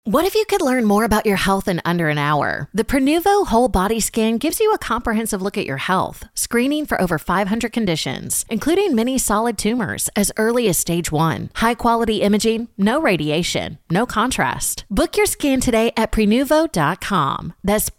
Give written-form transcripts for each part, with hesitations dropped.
What if you could learn more about your health in under an hour? The Prenuvo Whole Body Scan gives you a comprehensive look at your health, screening for over 500 conditions, including many solid tumors as early as stage 1. High-quality imaging, no radiation, no contrast. Book your scan today at Prenuvo.com. That's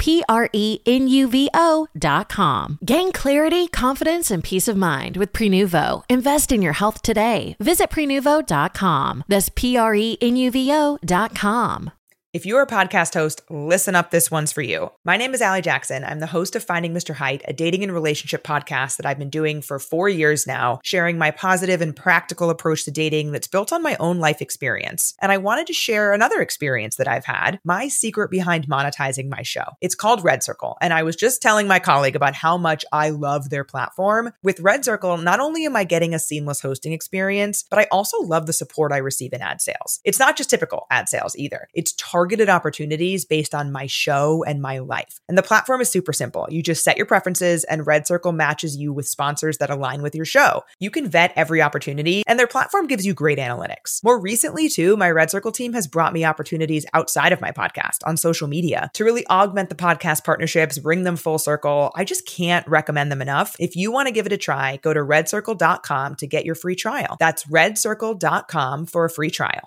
Prenuvo.com. Gain clarity, confidence, and peace of mind with Prenuvo. Invest in your health today. Visit Prenuvo.com. That's Prenuvo.com. If you're a podcast host, listen up, this one's for you. My name is Allie Jackson. I'm the host of Finding Mr. Height, a dating and relationship podcast that I've been doing for 4 years now, sharing my positive and practical approach to dating that's built on my own life experience. And I wanted to share another experience that I've had, my secret behind monetizing my show. It's called Red Circle, and I was just telling my colleague about how much I love their platform. With Red Circle, not only am I getting a seamless hosting experience, but I also love the support I receive in ad sales. It's not just typical ad sales either. It's targeted opportunities based on my show and my life. And the platform is super simple. You just set your preferences and Red Circle matches you with sponsors that align with your show. You can vet every opportunity and their platform gives you great analytics. More recently too, my Red Circle team has brought me opportunities outside of my podcast on social media to really augment the podcast partnerships, bring them full circle. I just can't recommend them enough. If you want to give it a try, go to redcircle.com to get your free trial. That's redcircle.com for a free trial.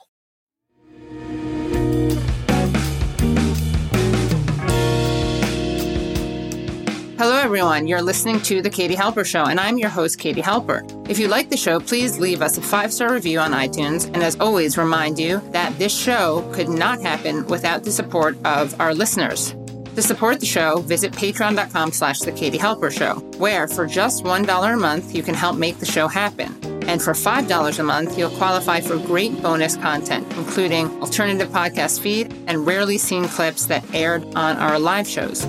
Hello, everyone. You're listening to The Katie Halper Show, and I'm your host, Katie Halper. If you like the show, please leave us a 5-star review on iTunes. And as always, remind you that this show could not happen without the support of our listeners. To support the show, visit patreon.com/The Katie Halper Show, where for just $1 a month, you can help make the show happen. And for $5 a month, you'll qualify for great bonus content, including alternative podcast feed and rarely seen clips that aired on our live shows.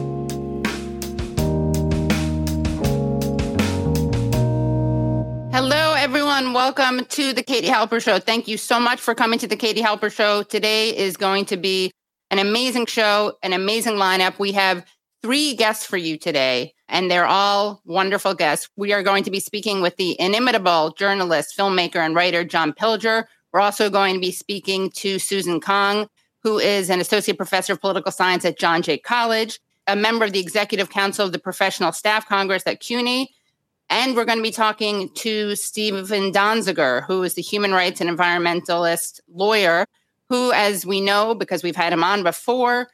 Hello, everyone. Welcome to the Katie Halper Show. Thank you so much for coming to the Katie Halper Show. Today is going to be an amazing show, an amazing lineup. We have 3 guests for you today, and they're all wonderful guests. We are going to be speaking with the inimitable journalist, filmmaker, and writer, John Pilger. We're also going to be speaking to Susan Kong, who is an associate professor of political science at John Jay College, a member of the Executive Council of the Professional Staff Congress at CUNY. And we're going to be talking to Stephen Donziger, who is the human rights and environmentalist lawyer, who, as we know, because we've had him on before,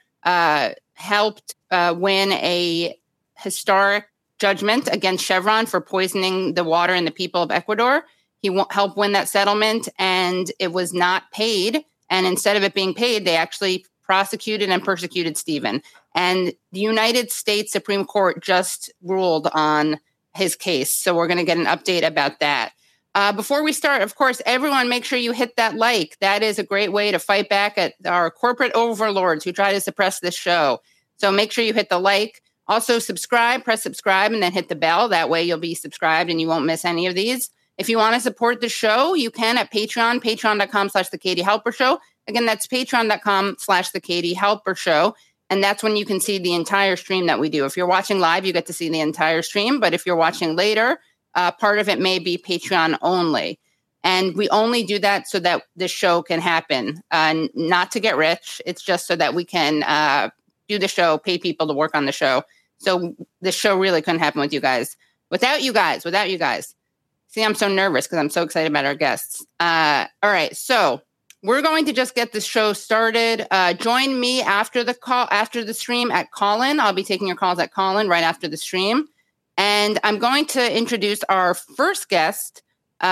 helped win a historic judgment against Chevron for poisoning the water and the people of Ecuador. He helped win that settlement, and it was not paid. And instead of it being paid, they actually prosecuted and persecuted Stephen. And the United States Supreme Court just ruled on his case. So we're going to get an update about that. Before we start, of course, everyone make sure you hit that like. That is a great way to fight back at our corporate overlords who try to suppress this show. So make sure you hit the like. Also subscribe, press subscribe, and then hit the bell. That way you'll be subscribed and you won't miss any of these. If you want to support the show, you can at Patreon, patreon.com/The Katie Halper Show. Again, that's patreon.com/The Katie Halper Show. And that's when you can see the entire stream that we do. If you're watching live, you get to see the entire stream. But if you're watching later, part of it may be Patreon only. And we only do that so that this show can happen, not to get rich. It's just so that we can do the show, pay people to work on the show. So the show really couldn't happen with you guys. Without you guys. See, I'm so nervous because I'm so excited about our guests. All right, so we're going to just get the show started. Join me after the stream at Callin. I'll be taking your calls at Callin right after the stream. And I'm going to introduce our first guest,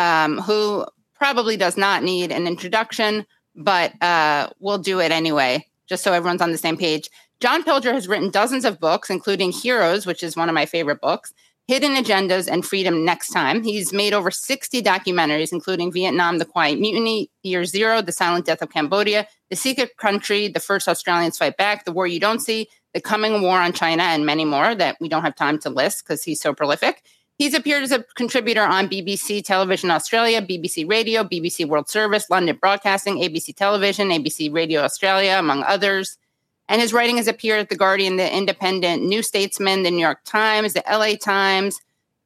who probably does not need an introduction, but we'll do it anyway, just so everyone's on the same page. John Pilger has written dozens of books, including Heroes, which is one of my favorite books, Hidden Agendas, and Freedom Next Time. He's made over 60 documentaries, including Vietnam, The Quiet Mutiny, Year Zero, The Silent Death of Cambodia, The Secret Country, The First Australians Fight Back, The War You Don't See, The Coming War on China, and many more that we don't have time to list because he's so prolific. He's appeared as a contributor on BBC Television Australia, BBC Radio, BBC World Service, London Broadcasting, ABC Television, ABC Radio Australia, among others. And his writing has appeared at The Guardian, The Independent, New Statesman, The New York Times, The LA Times,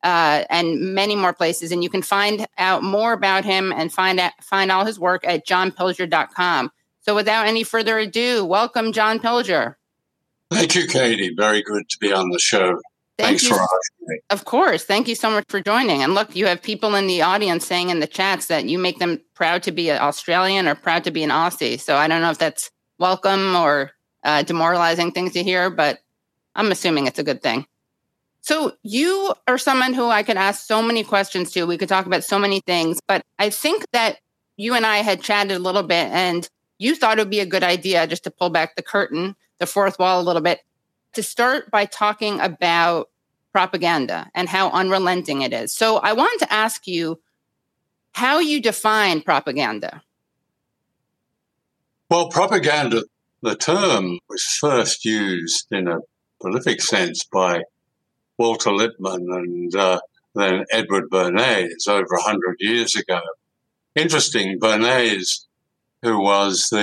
and many more places. And you can find out more about him and find all his work at johnpilger.com. So without any further ado, welcome, John Pilger. Thank you, Katie. Very good to be on the show. Thanks for asking me. Of course. Thank you so much for joining. And look, you have people in the audience saying in the chats that you make them proud to be an Australian or proud to be an Aussie. So I don't know if that's welcome or demoralizing things to hear, but I'm assuming it's a good thing. So you are someone who I could ask so many questions to. We could talk about so many things, but I think that you and I had chatted a little bit and you thought it would be a good idea just to pull back the curtain, the fourth wall a little bit, to start by talking about propaganda and how unrelenting it is. So I wanted to ask you how you define propaganda. Well, propaganda, the term was first used in a prolific sense by Walter Lippmann and then Edward Bernays over 100 years ago. Interesting, Bernays, who was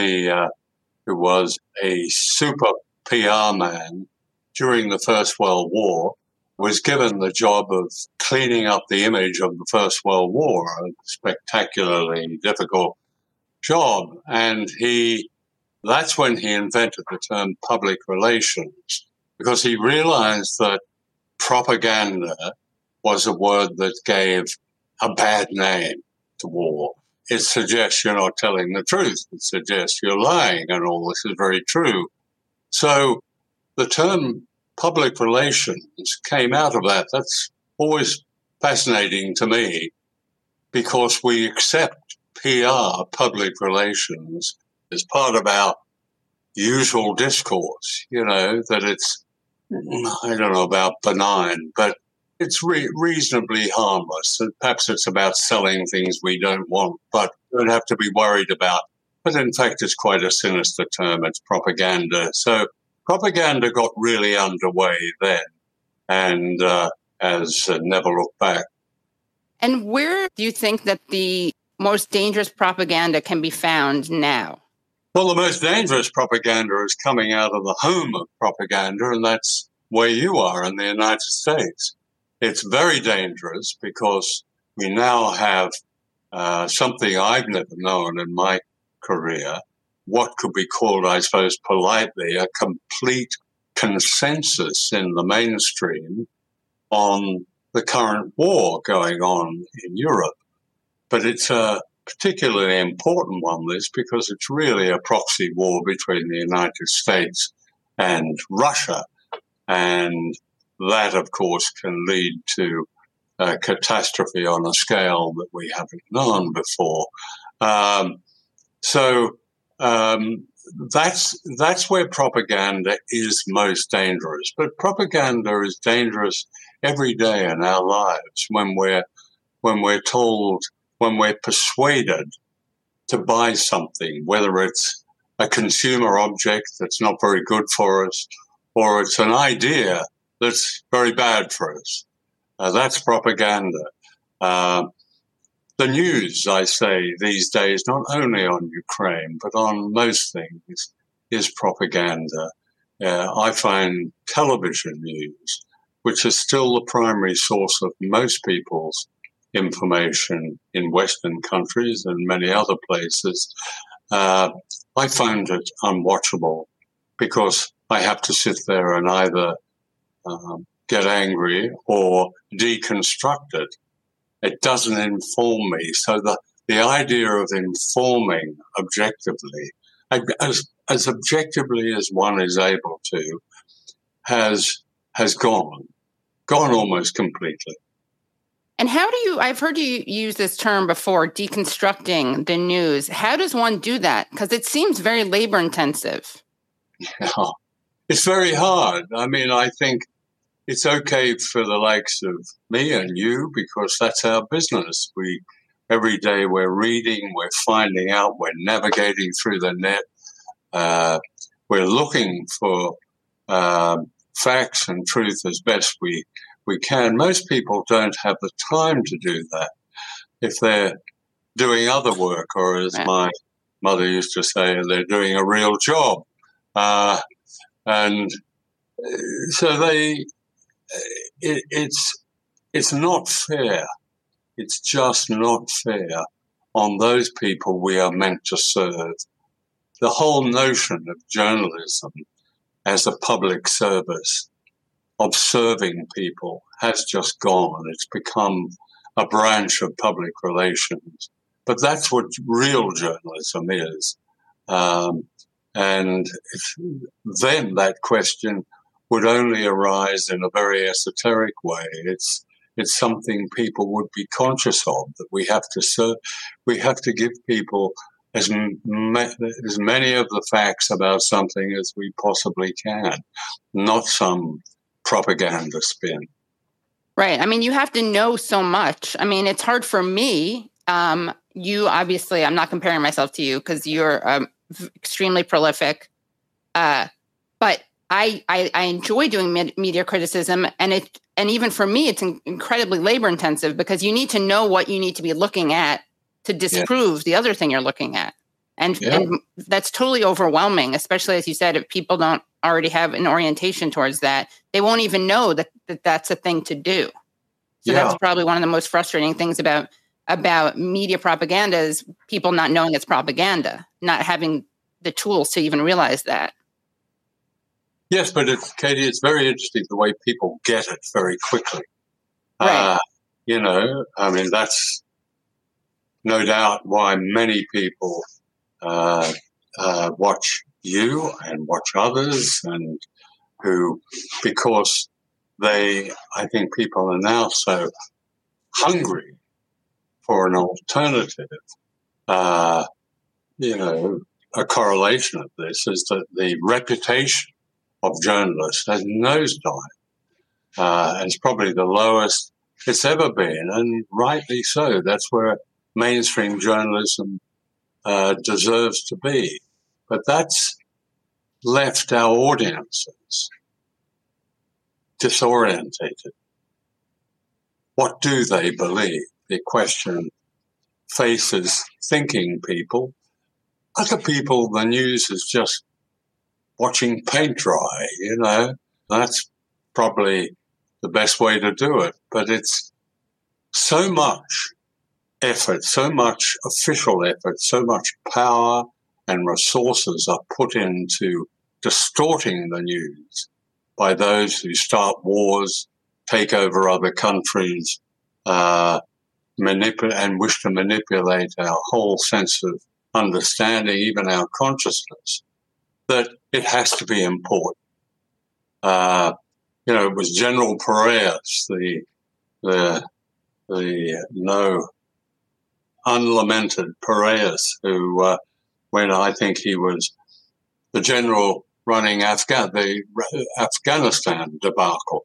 a super PR man during the First World War, was given the job of cleaning up the image of the First World War, a spectacularly difficult job. And that's when he invented the term public relations, because he realized that propaganda was a word that gave a bad name to war. It suggests you're not telling the truth. It suggests you're lying, and all this is very true. So the term public relations came out of that. That's always fascinating to me because we accept PR, public relations, as part of our usual discourse, that it's, I don't know about benign, but it's reasonably harmless. Perhaps it's about selling things we don't want, but don't have to be worried about. But in fact, it's quite a sinister term. It's propaganda. So propaganda got really underway then and has never looked back. And where do you think that the most dangerous propaganda can be found now? Well, the most dangerous propaganda is coming out of the home of propaganda, and that's where you are in the United States. It's very dangerous because we now have something I've never known in my career, what could be called, I suppose, politely, a complete consensus in the mainstream on the current war going on in Europe. But it's a particularly important one, this, because it's really a proxy war between the United States and Russia. And that, of course, can lead to a catastrophe on a scale that we haven't known before. That's where propaganda is most dangerous. But propaganda is dangerous every day in our lives when we're told, when we're persuaded to buy something, whether it's a consumer object that's not very good for us, or it's an idea that's very bad for us. That's propaganda. The news, I say, these days, not only on Ukraine, but on most things, is propaganda. I find television news, which is still the primary source of most people's information in Western countries and many other places, I find it unwatchable because I have to sit there and either get angry or deconstruct it. It doesn't inform me. So the idea of informing objectively, as objectively as one is able to, has gone almost completely. And I've heard you use this term before, deconstructing the news. How does one do that? Because it seems very labor intensive. Yeah, it's very hard. I mean, I think it's okay for the likes of me and you because that's our business. Every day we're reading, we're finding out, we're navigating through the net. We're looking for facts and truth as best we can. Most people don't have the time to do that if they're doing other work, or as my mother used to say, they're doing a real job. And so it's not fair. It's just not fair on those people we are meant to serve. the whole notion of journalism as a public service of serving people has just gone. It's become a branch of public relations. But that's what real journalism is. And then that question would only arise in a very esoteric way. It's something people would be conscious of, that we have to serve, we have to give people as many of the facts about something as we possibly can, not some propaganda spin. Right. I mean, you have to know so much. I mean, it's hard for me. You obviously, I'm not comparing myself to you because you're extremely prolific. But I enjoy doing media criticism, and even for me, it's incredibly labor intensive because you need to know what you need to be looking at to disprove the other thing you're looking at. And that's totally overwhelming, especially as you said, if people don't already have an orientation towards that, they won't even know that that's a thing to do. So that's probably one of the most frustrating things about media propaganda is people not knowing it's propaganda, not having the tools to even realize that. Yes, but Katie, it's very interesting the way people get it very quickly. Right. I mean, that's no doubt why many people watch you and watch others, and because I think people are now so hungry for an alternative. A correlation of this is that the reputation of journalists has nosedived. It's probably the lowest it's ever been, and rightly so. That's where mainstream journalism deserves to be. But that's left our audiences disorientated. What do they believe? The question faces thinking people. Other people, the news is just watching paint dry, That's probably the best way to do it. But it's so much effort, so much official effort, so much power and resources are put into distorting the news by those who start wars, take over other countries, manipulate and wish to manipulate our whole sense of understanding, even our consciousness, that it has to be important. It was General Petraeus, the unlamented Petraeus, who, when I think he was the general running the Afghanistan debacle,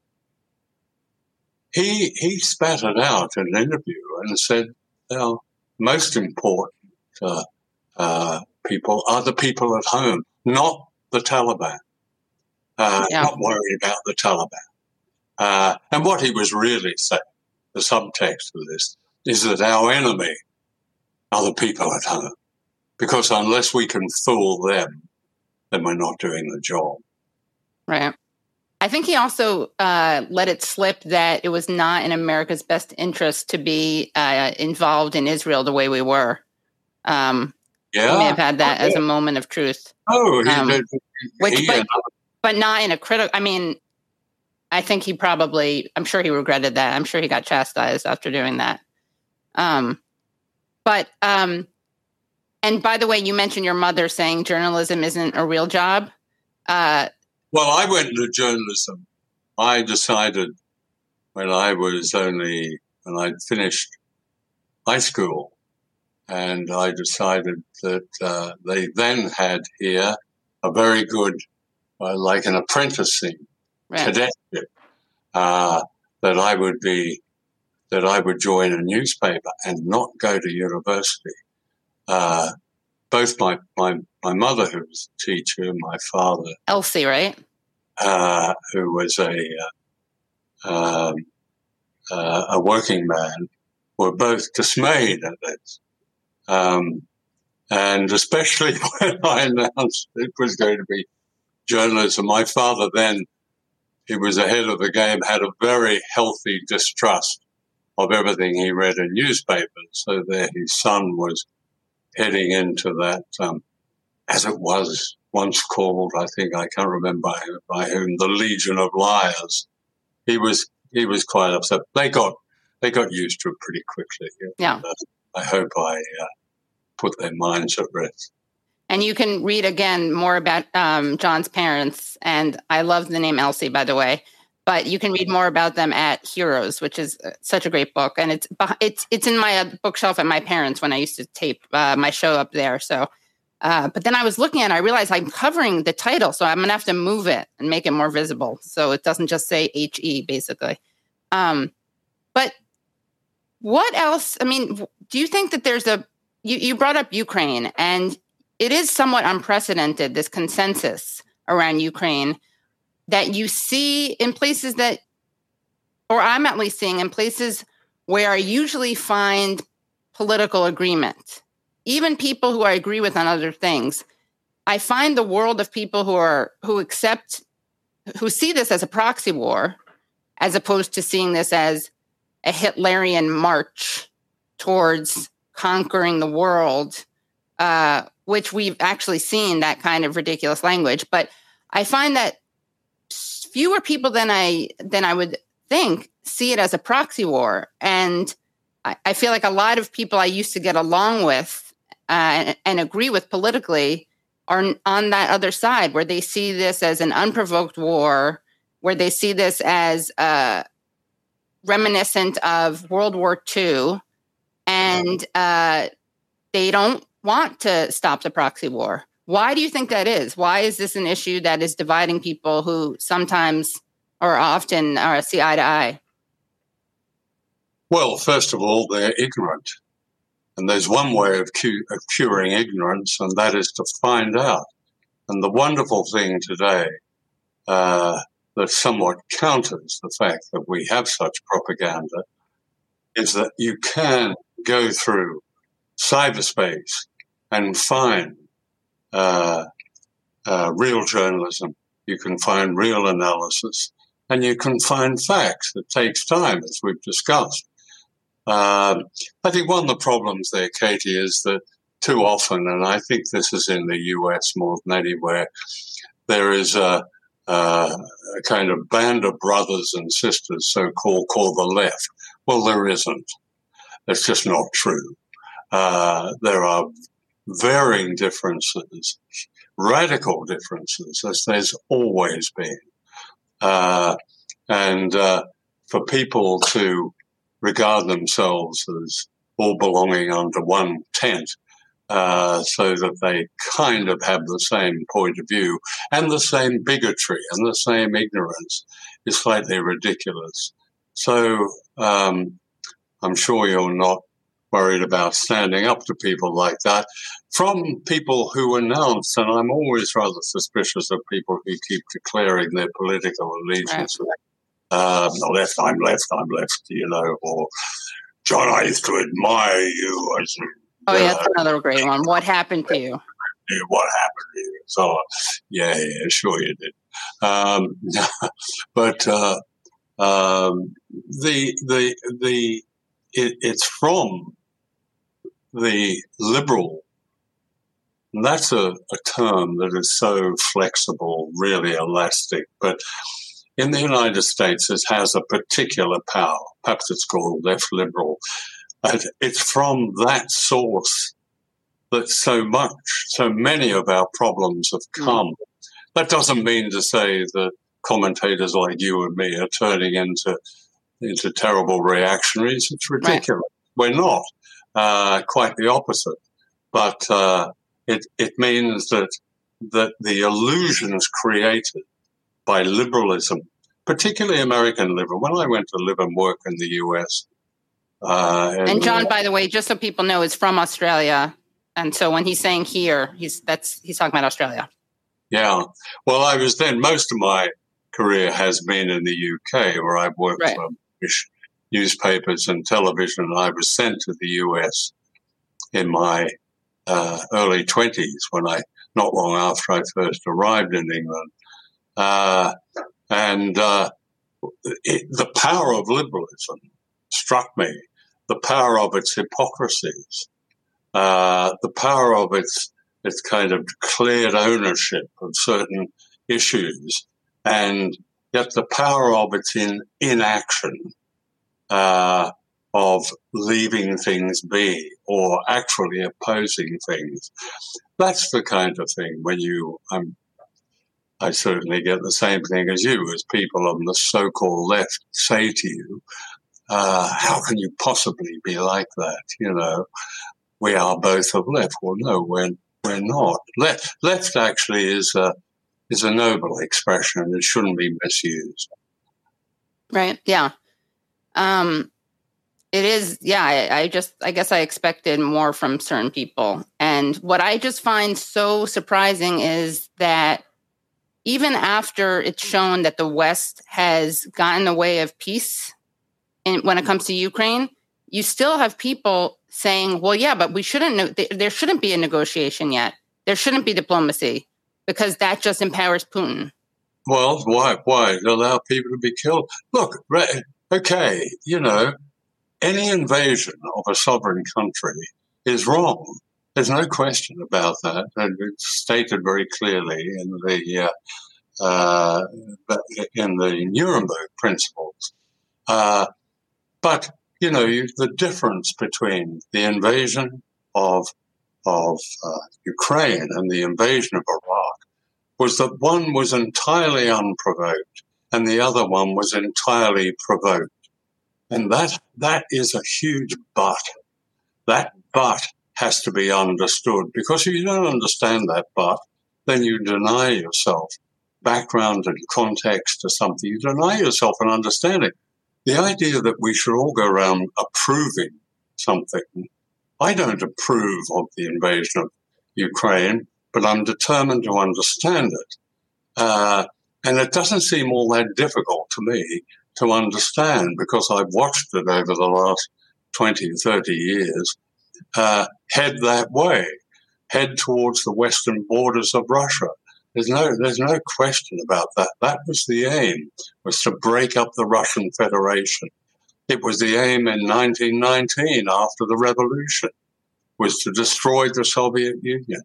he spat it out in an interview and said, most important people are the people at home, not the Taliban. Not worried about the Taliban. And what he was really saying, the subtext of this, is that our enemy are the people at home. Because unless we can fool them, then we're not doing the job. Right. I think he also let it slip that it was not in America's best interest to be involved in Israel the way we were. He may have had that as a moment of truth. But not in a critical. I mean, I think I'm sure he regretted that. I'm sure he got chastised after doing that. And by the way, you mentioned your mother saying journalism isn't a real job. Well, I went into journalism. I decided when I'd finished high school, and I decided that they then had here a very good, like an apprenticing cadetship, that I would join a newspaper and not go to university. Both my mother, who was a teacher, and my father, Elsie, right, who was a working man, were both dismayed at this. And especially when I announced it was going to be journalism, my father then, he was ahead of the game, had a very healthy distrust of everything he read in newspapers. So there his son was heading into that as it was once called, I think, I can't remember by whom, the Legion of Liars. He was quite upset. They got used to it pretty quickly. Yeah. I hope I put their minds at rest. And you can read again more about John's parents. And I love the name Elsie, by the way. But you can read more about them at Heroes, which is such a great book. And it's in my bookshelf at my parents' when I used to tape my show up there. So, but then I was looking at it, I realized I'm covering the title, so I'm going to have to move it and make it more visible so it doesn't just say HE, basically. But what else? I mean, do you think that there's you brought up Ukraine, and it is somewhat unprecedented, this consensus around Ukraine that you see in places that, or I'm at least seeing in places where I usually find political agreement, even people who I agree with on other things. I find the world of people who see this as a proxy war, as opposed to seeing this as a Hitlerian march towards conquering the world, which we've actually seen that kind of ridiculous language. But I find that fewer people than I would think see it as a proxy war. And I feel like a lot of people I used to get along with and agree with politically are on that other side, where they see this as an unprovoked war, where they see this as reminiscent of World War II, and they don't want to stop the proxy war. Why do you think that is? Why is this an issue that is dividing people who sometimes or often see eye to eye? Well, first of all, they're ignorant. And there's one way of curing ignorance, and that is to find out. And the wonderful thing today that somewhat counters the fact that we have such propaganda is that you can go through cyberspace and find real journalism. You can find real analysis, and you can find facts. It takes time, as we've discussed. I think one of the problems there, Katie, is that too often, and I think this is in the US more than anywhere, there is a kind of band of brothers and sisters, so-called, called the left. Well, there isn't. It's just not true. There are varying differences, radical differences, as there's always been. And for people to regard themselves as all belonging under one tent, so that they kind of have the same point of view and the same bigotry and the same ignorance, is slightly ridiculous. So I'm sure you're not worried about standing up to people like that from people who announce, and I'm always rather suspicious of people who keep declaring their political allegiance. Right. Left, I'm left, or John, I used to admire you. Oh, yeah, that's another great one. What happened to you? What happened to you? So, yeah, sure you did. But it's from the liberal, and that's a term that is so flexible, really elastic, but in the United States, it has a particular power. Perhaps it's called left liberal. And it's from that source that so many of our problems have come. That doesn't mean to say that commentators like you and me are turning into terrible reactionaries. It's ridiculous. Right. We're not. Quite the opposite. But it means that the illusions created by liberalism, particularly American liberal. When I went to live and work in the US. And John, by the way, just so people know, is from Australia. And so when he's saying here, he's talking about Australia. Yeah. Well, I was then, most of my career has been in the UK, where I've worked for British newspapers and television. I was sent to the US in my early 20s, not long after I first arrived in England. The power of liberalism struck me, the power of its hypocrisies, the power of its it's kind of declared ownership of certain issues, and yet the power of it's in inaction, of leaving things be or actually opposing things. That's the kind of thing when I certainly get the same thing as you, as people on the so-called left say to you, how can you possibly be like that? You know, we are both of left. Well, no, we're not. Left actually is a noble expression. It shouldn't be misused. Right. Yeah. It is. Yeah. I guess I expected more from certain people. And what I just find so surprising is that even after it's shown that the West has gotten in the way of peace when it comes to Ukraine, you still have people saying, well, yeah, but there shouldn't be a negotiation yet. There shouldn't be diplomacy because that just empowers Putin. Well, why allow people to be killed? Look, okay, you know, any invasion of a sovereign country is wrong. There's no question about that. And it's stated very clearly in the Nuremberg principles. But, you know, the difference between the invasion of Ukraine and the invasion of Iraq was that one was entirely unprovoked and the other one was entirely provoked. And that is a huge but. That but has to be understood, because if you don't understand that but, then you deny yourself background and context to something. You deny yourself an understanding. The idea that we should all go around approving something. I don't approve of the invasion of Ukraine, but I'm determined to understand it. And it doesn't seem all that difficult to me to understand, because I've watched it over the last 20, 30 years, head that way, head towards the western borders of Russia. There's no question about that. That was the aim, was to break up the Russian Federation. It was the aim in 1919, after the revolution, was to destroy the Soviet Union.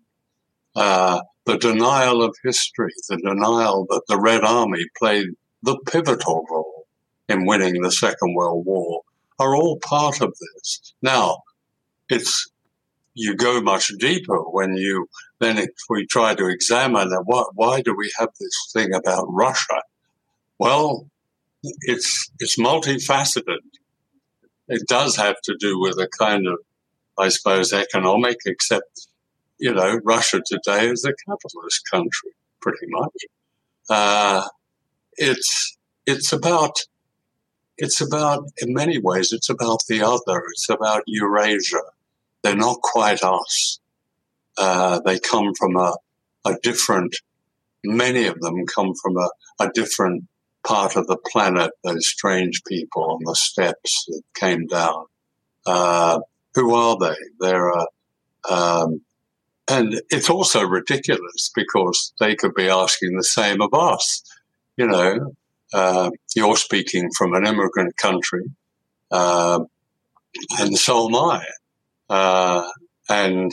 The denial of history, the denial that the Red Army played the pivotal role in winning the Second World War, are all part of this. Now, you go much deeper when if we try to examine why do we have this thing about Russia? Well, it's multifaceted. It does have to do with a kind of, I suppose, economic, except, you know, Russia today is a capitalist country, pretty much. It's about, in many ways, it's about the other. It's about Eurasia. They're not quite us. They come from a different, many of them come from a different part of the planet, those strange people on the steppes that came down. Who are they? And it's also ridiculous because they could be asking the same of us. You know, you're speaking from an immigrant country, and so am I. And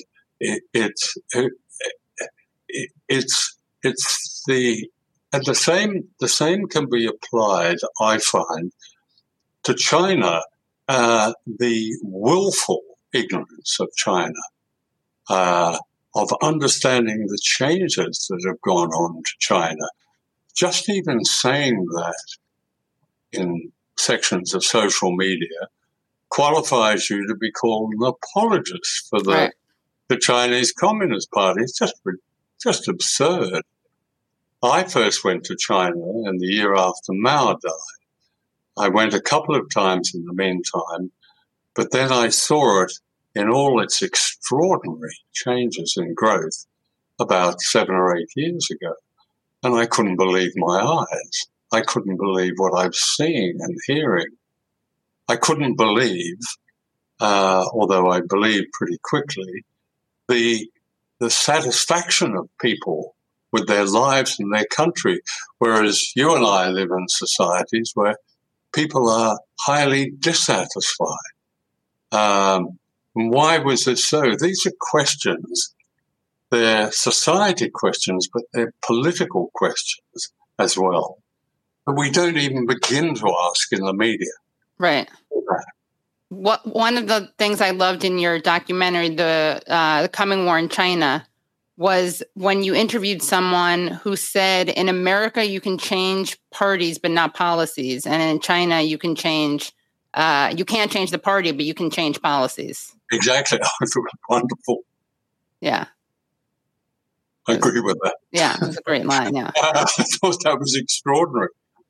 the same can be applied, I find, to China. The willful ignorance of China, of understanding the changes that have gone on to China. Just even saying that in sections of social media qualifies you to be called an apologist for the Chinese Communist Party. It's just absurd. I first went to China in the year after Mao died. I went a couple of times in the meantime, but then I saw it in all its extraordinary changes and growth about 7 or 8 years ago. And I couldn't believe my eyes. I couldn't believe what I was seeing and hearing. I couldn't believe, although I believed pretty quickly, the satisfaction of people with their lives and their country, whereas you and I live in societies where people are highly dissatisfied. Why was it so? These are questions they're society questions, but they're political questions as well. But we don't even begin to ask in the media. Right. One of the things I loved in your documentary, the Coming War in China, was when you interviewed someone who said, in America, you can change parties, but not policies. And in China, you can't change the party, but you can change policies. Exactly. I thought it was wonderful. Yeah. I agree with that. Yeah, it was a great line, yeah. I thought that was extraordinary.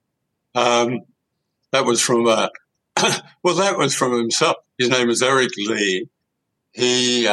That was from, that was from himself. His name is Eric Lee. He,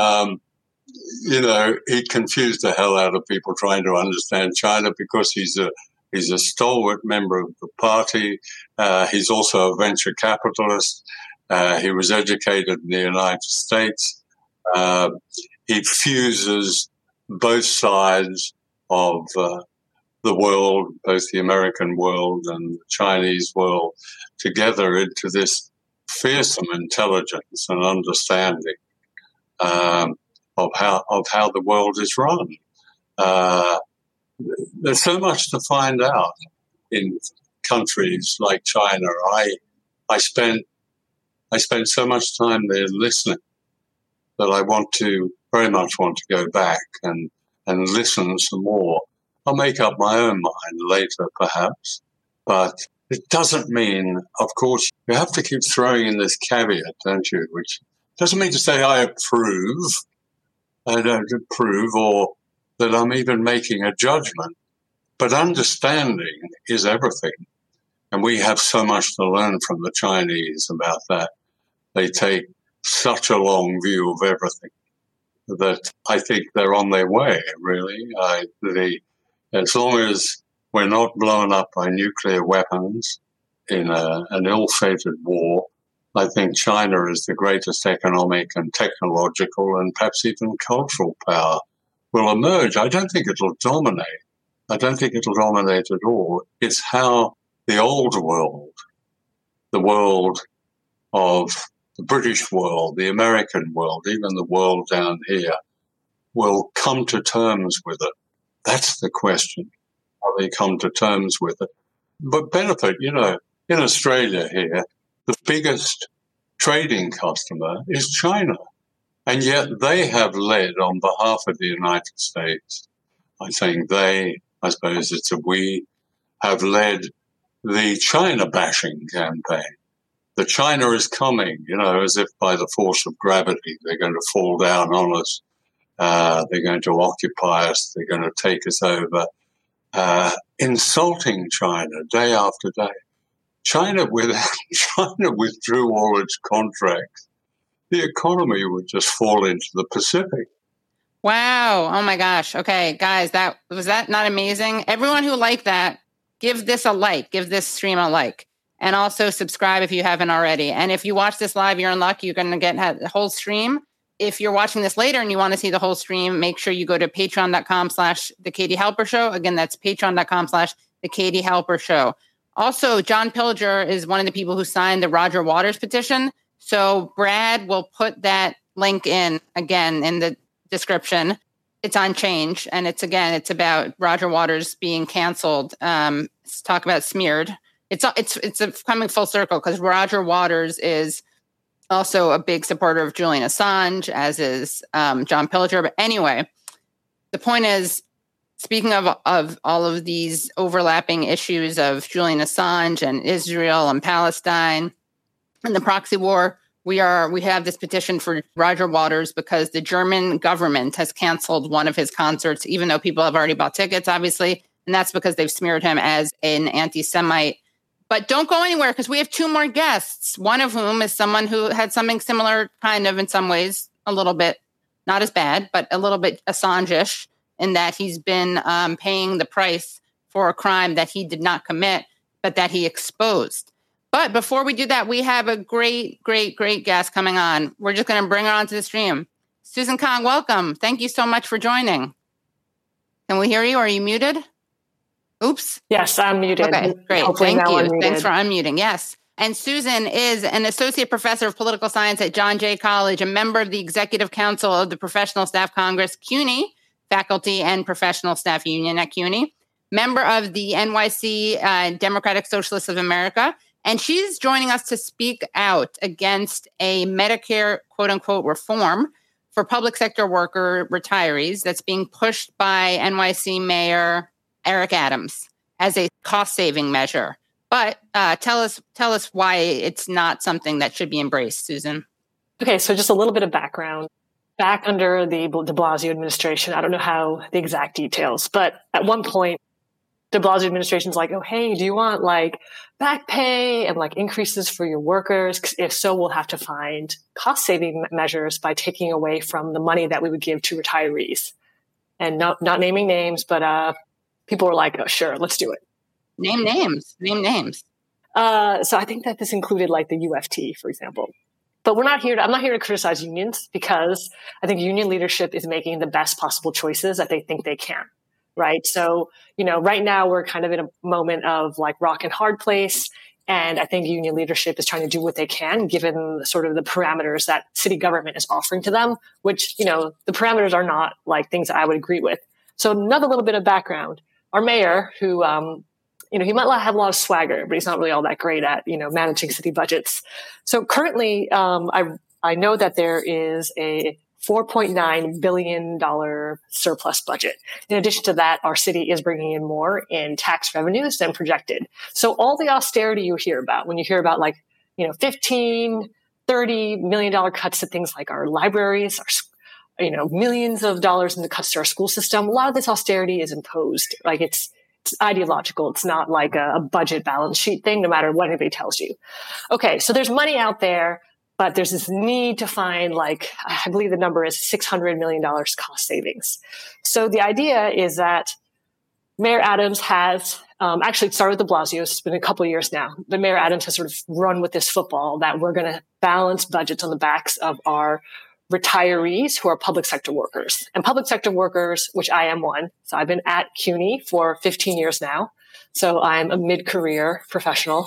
he confused the hell out of people trying to understand China because he's a stalwart member of the party. He's also a venture capitalist. He was educated in the United States. He fuses both sides of the world, both the American world and the Chinese world, together into this fearsome intelligence and understanding of how the world is run. There's so much to find out in countries like China. I spent so much time there listening that I very much want to go back and listen some more. I'll make up my own mind later, perhaps, but it doesn't mean, of course, you have to keep throwing in this caveat, don't you? Which doesn't mean to say I approve. I don't approve or that I'm even making a judgment. But understanding is everything. And we have so much to learn from the Chinese about that. They take such a long view of everything that I think they're on their way, really. As long as we're not blown up by nuclear weapons in an ill-fated war, I think China is the greatest economic and technological and perhaps even cultural power will emerge. I don't think it'll dominate. I don't think it'll dominate at all. It's how the old world, the world of the British world, the American world, even the world down here, will come to terms with it. That's the question, how they come to terms with it. But benefit, in Australia here, the biggest trading customer is China. And yet they have led on behalf of the United States. I'm saying they, I suppose it's a we, have led the China bashing campaign. The China is coming, as if by the force of gravity, they're going to fall down on us. They're going to occupy us. They're going to take us over. Insulting China day after day. China withdrew all its contracts. The economy would just fall into the Pacific. Wow. Oh my gosh. Okay, guys, was that not amazing? Everyone who liked that, give this a like, give this stream a like, and also subscribe if you haven't already. And if you watch this live, you're in luck. You're going to get the whole stream. If you're watching this later and you want to see the whole stream, make sure you go to patreon.com/The Katie Halper Show. Again, that's patreon.com/The Katie Halper Show. Also, John Pilger is one of the people who signed the Roger Waters petition. So Brad will put that link in again in the description. It's on Change. And it's about Roger Waters being canceled. Let's talk about smeared. It's coming full circle because Roger Waters is also a big supporter of Julian Assange, as is John Pilger. But anyway, the point is, speaking of all of these overlapping issues of Julian Assange and Israel and Palestine and the proxy war, we have this petition for Roger Waters because the German government has canceled one of his concerts, even though people have already bought tickets, obviously. And that's because they've smeared him as an anti-Semite. But don't go anywhere because we have two more guests, one of whom is someone who had something similar, kind of in some ways, a little bit, not as bad, but a little bit Assange-ish, in that he's been paying the price for a crime that he did not commit, but that he exposed. But before we do that, we have a great, great, great guest coming on. We're just going to bring her onto the stream. Susan Kang, welcome. Thank you so much for joining. Can we hear you? Are you muted? Oops. Yes, I'm muted. Okay, great. Hopefully thank you. Thanks for unmuting. Yes. And Susan is an associate professor of political science at John Jay College, a member of the Executive Council of the Professional Staff Congress, CUNY, faculty and professional staff union at CUNY, member of the NYC Democratic Socialists of America. And she's joining us to speak out against a Medicare, quote unquote, reform for public sector worker retirees that's being pushed by NYC Mayor Eric Adams as a cost-saving measure. But tell us why it's not something that should be embraced, Susan. Okay, so just a little bit of background. Back under the de Blasio administration, I don't know how the exact details, but at one point, de Blasio administration's like, oh, hey, do you want like back pay and like increases for your workers? If so, we'll have to find cost-saving measures by taking away from the money that we would give to retirees. And not naming names, but people were like, oh, sure, let's do it. Name names. So I think that this included like the UFT, for example. But I'm not here to criticize unions, because I think union leadership is making the best possible choices that they think they can, right? So, right now we're kind of in a moment of like rock and hard place. And I think union leadership is trying to do what they can, given sort of the parameters that city government is offering to them, which, the parameters are not like things that I would agree with. So another little bit of background, our mayor, who, he might have a lot of swagger, but he's not really all that great at, managing city budgets. So currently, I know that there is a $4.9 billion surplus budget. In addition to that, our city is bringing in more in tax revenues than projected. So all the austerity you hear about, when you hear about like, $15, $30 million cuts to things like our libraries, our, millions of dollars in the cuts to our school system, a lot of this austerity is imposed. Like it's ideological. It's not like a budget balance sheet thing, no matter what anybody tells you. Okay, so there's money out there, but there's this need to find like, I believe the number is $600 million cost savings. So the idea is that Mayor Adams has, actually it started with de Blasio, it's been a couple of years now, but Mayor Adams has sort of run with this football that we're going to balance budgets on the backs of our retirees who are public sector workers. And public sector workers, which I am one, so I've been at CUNY for 15 years now. So I'm a mid-career professional.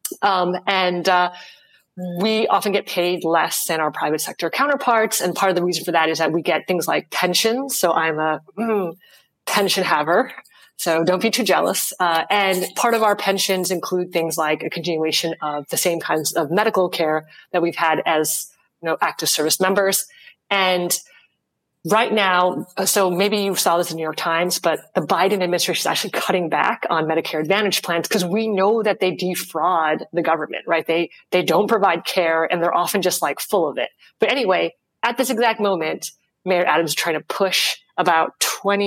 We often get paid less than our private sector counterparts. And part of the reason for that is that we get things like pensions. So I'm a pension haver. So don't be too jealous. And part of our pensions include things like a continuation of the same kinds of medical care that we've had as active service members. And right now, so maybe you saw this in the New York Times, but the Biden administration is actually cutting back on Medicare Advantage plans because we know that they defraud the government, right? They don't provide care and they're often just like full of it. But anyway, at this exact moment, Mayor Adams is trying to push about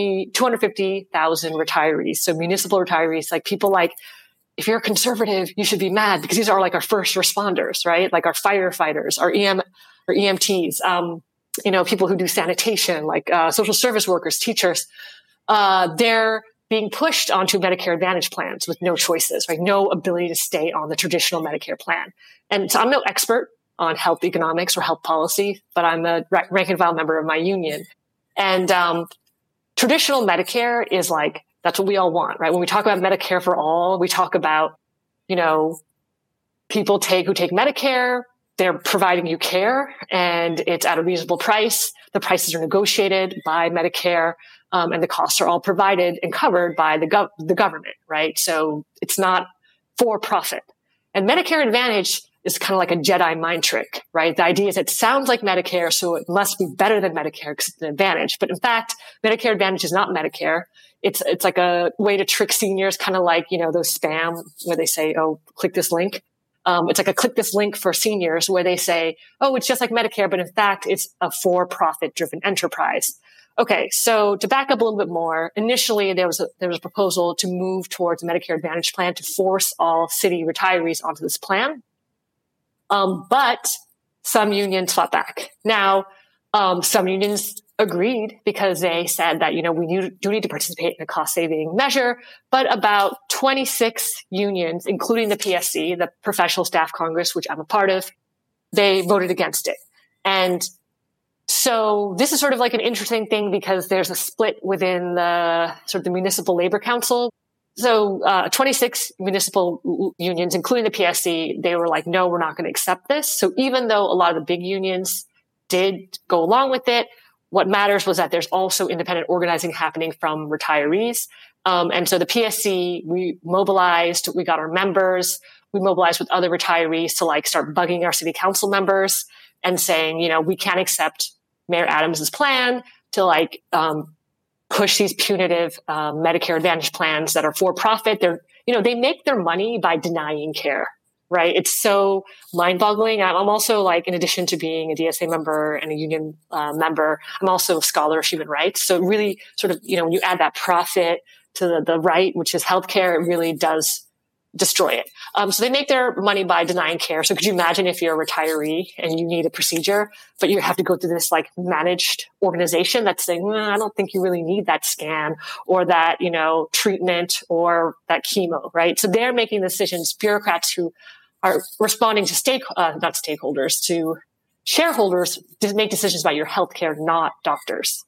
250,000 retirees. So municipal retirees, like people like, if you're a conservative, you should be mad because these are like our first responders, right? Like our firefighters, our EMTs, people who do sanitation, like social service workers, teachers. They're being pushed onto Medicare Advantage plans with no choices, right? No ability to stay on the traditional Medicare plan. And so I'm no expert on health economics or health policy, but I'm a rank and file member of my union. And traditional Medicare is like, that's what we all want, right? When we talk about Medicare for all, we talk about, people who take Medicare, they're providing you care and it's at a reasonable price. The prices are negotiated by Medicare, and the costs are all provided and covered by the government, right? So it's not for profit. And Medicare Advantage is kind of like a Jedi mind trick, right? The idea is it sounds like Medicare, so it must be better than Medicare because it's an advantage. But in fact, Medicare Advantage is not Medicare. It's like a way to trick seniors, kind of like, those spam where they say, oh, click this link. It's like a click this link for seniors where they say, oh, it's just like Medicare, but in fact, it's a for-profit driven enterprise. Okay. So to back up a little bit more, initially there was a proposal to move towards a Medicare Advantage plan to force all city retirees onto this plan. But some unions fought back. Now, some unions agreed because they said that, we do need to participate in a cost saving measure, but about 26 unions, including the PSC, the Professional Staff Congress, which I'm a part of, they voted against it. And so this is sort of like an interesting thing because there's a split within the sort of the Municipal Labor Council. So 26 municipal unions, including the PSC, they were like, no, we're not going to accept this. So even though a lot of the big unions did go along with it, what matters was that there's also independent organizing happening from retirees. And so the PSC, we mobilized, we got our members, we mobilized with other retirees to like start bugging our city council members and saying, we can't accept Mayor Adams's plan to like, push these punitive, Medicare Advantage plans that are for profit. They make their money by denying care, right? It's so mind boggling. I'm also like, in addition to being a DSA member and a union member, I'm also a scholar of human rights. So it really sort of, when you add that profit to the right, which is healthcare, it really does destroy it. So they make their money by denying care. So could you imagine if you're a retiree and you need a procedure, but you have to go through this like managed organization that's saying, I don't think you really need that scan or that, treatment or that chemo, right? So they're making decisions, bureaucrats who are responding to not stakeholders, to shareholders to make decisions about your healthcare, not doctors.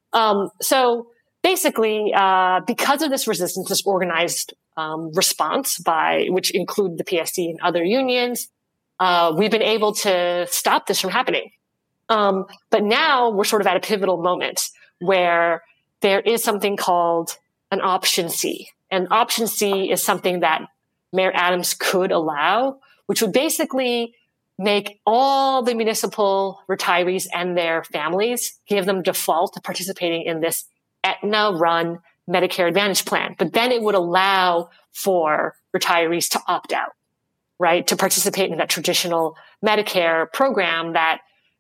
So basically, because of this resistance, this organized response which include the PSC and other unions, we've been able to stop this from happening. But now we're sort of at a pivotal moment where there is something called an option C. And option C is something that Mayor Adams could allow, which would basically make all the municipal retirees and their families, give them default to participating in this Aetna-run Medicare Advantage plan. But then it would allow for retirees to opt out, right? To participate in that traditional Medicare program that,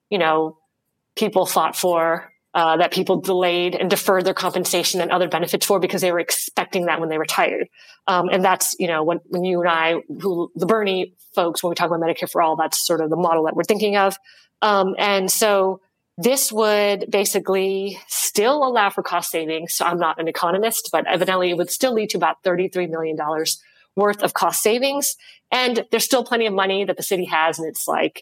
people fought for, that people delayed and deferred their compensation and other benefits for because they were expecting that when they retired. And that's, when you and I, the Bernie folks, when we talk about Medicare for All, that's sort of the model that we're thinking of. And so this would basically still allow for cost savings. So I'm not an economist, but evidently it would still lead to about $33 million worth of cost savings. And there's still plenty of money that the city has. And it's like,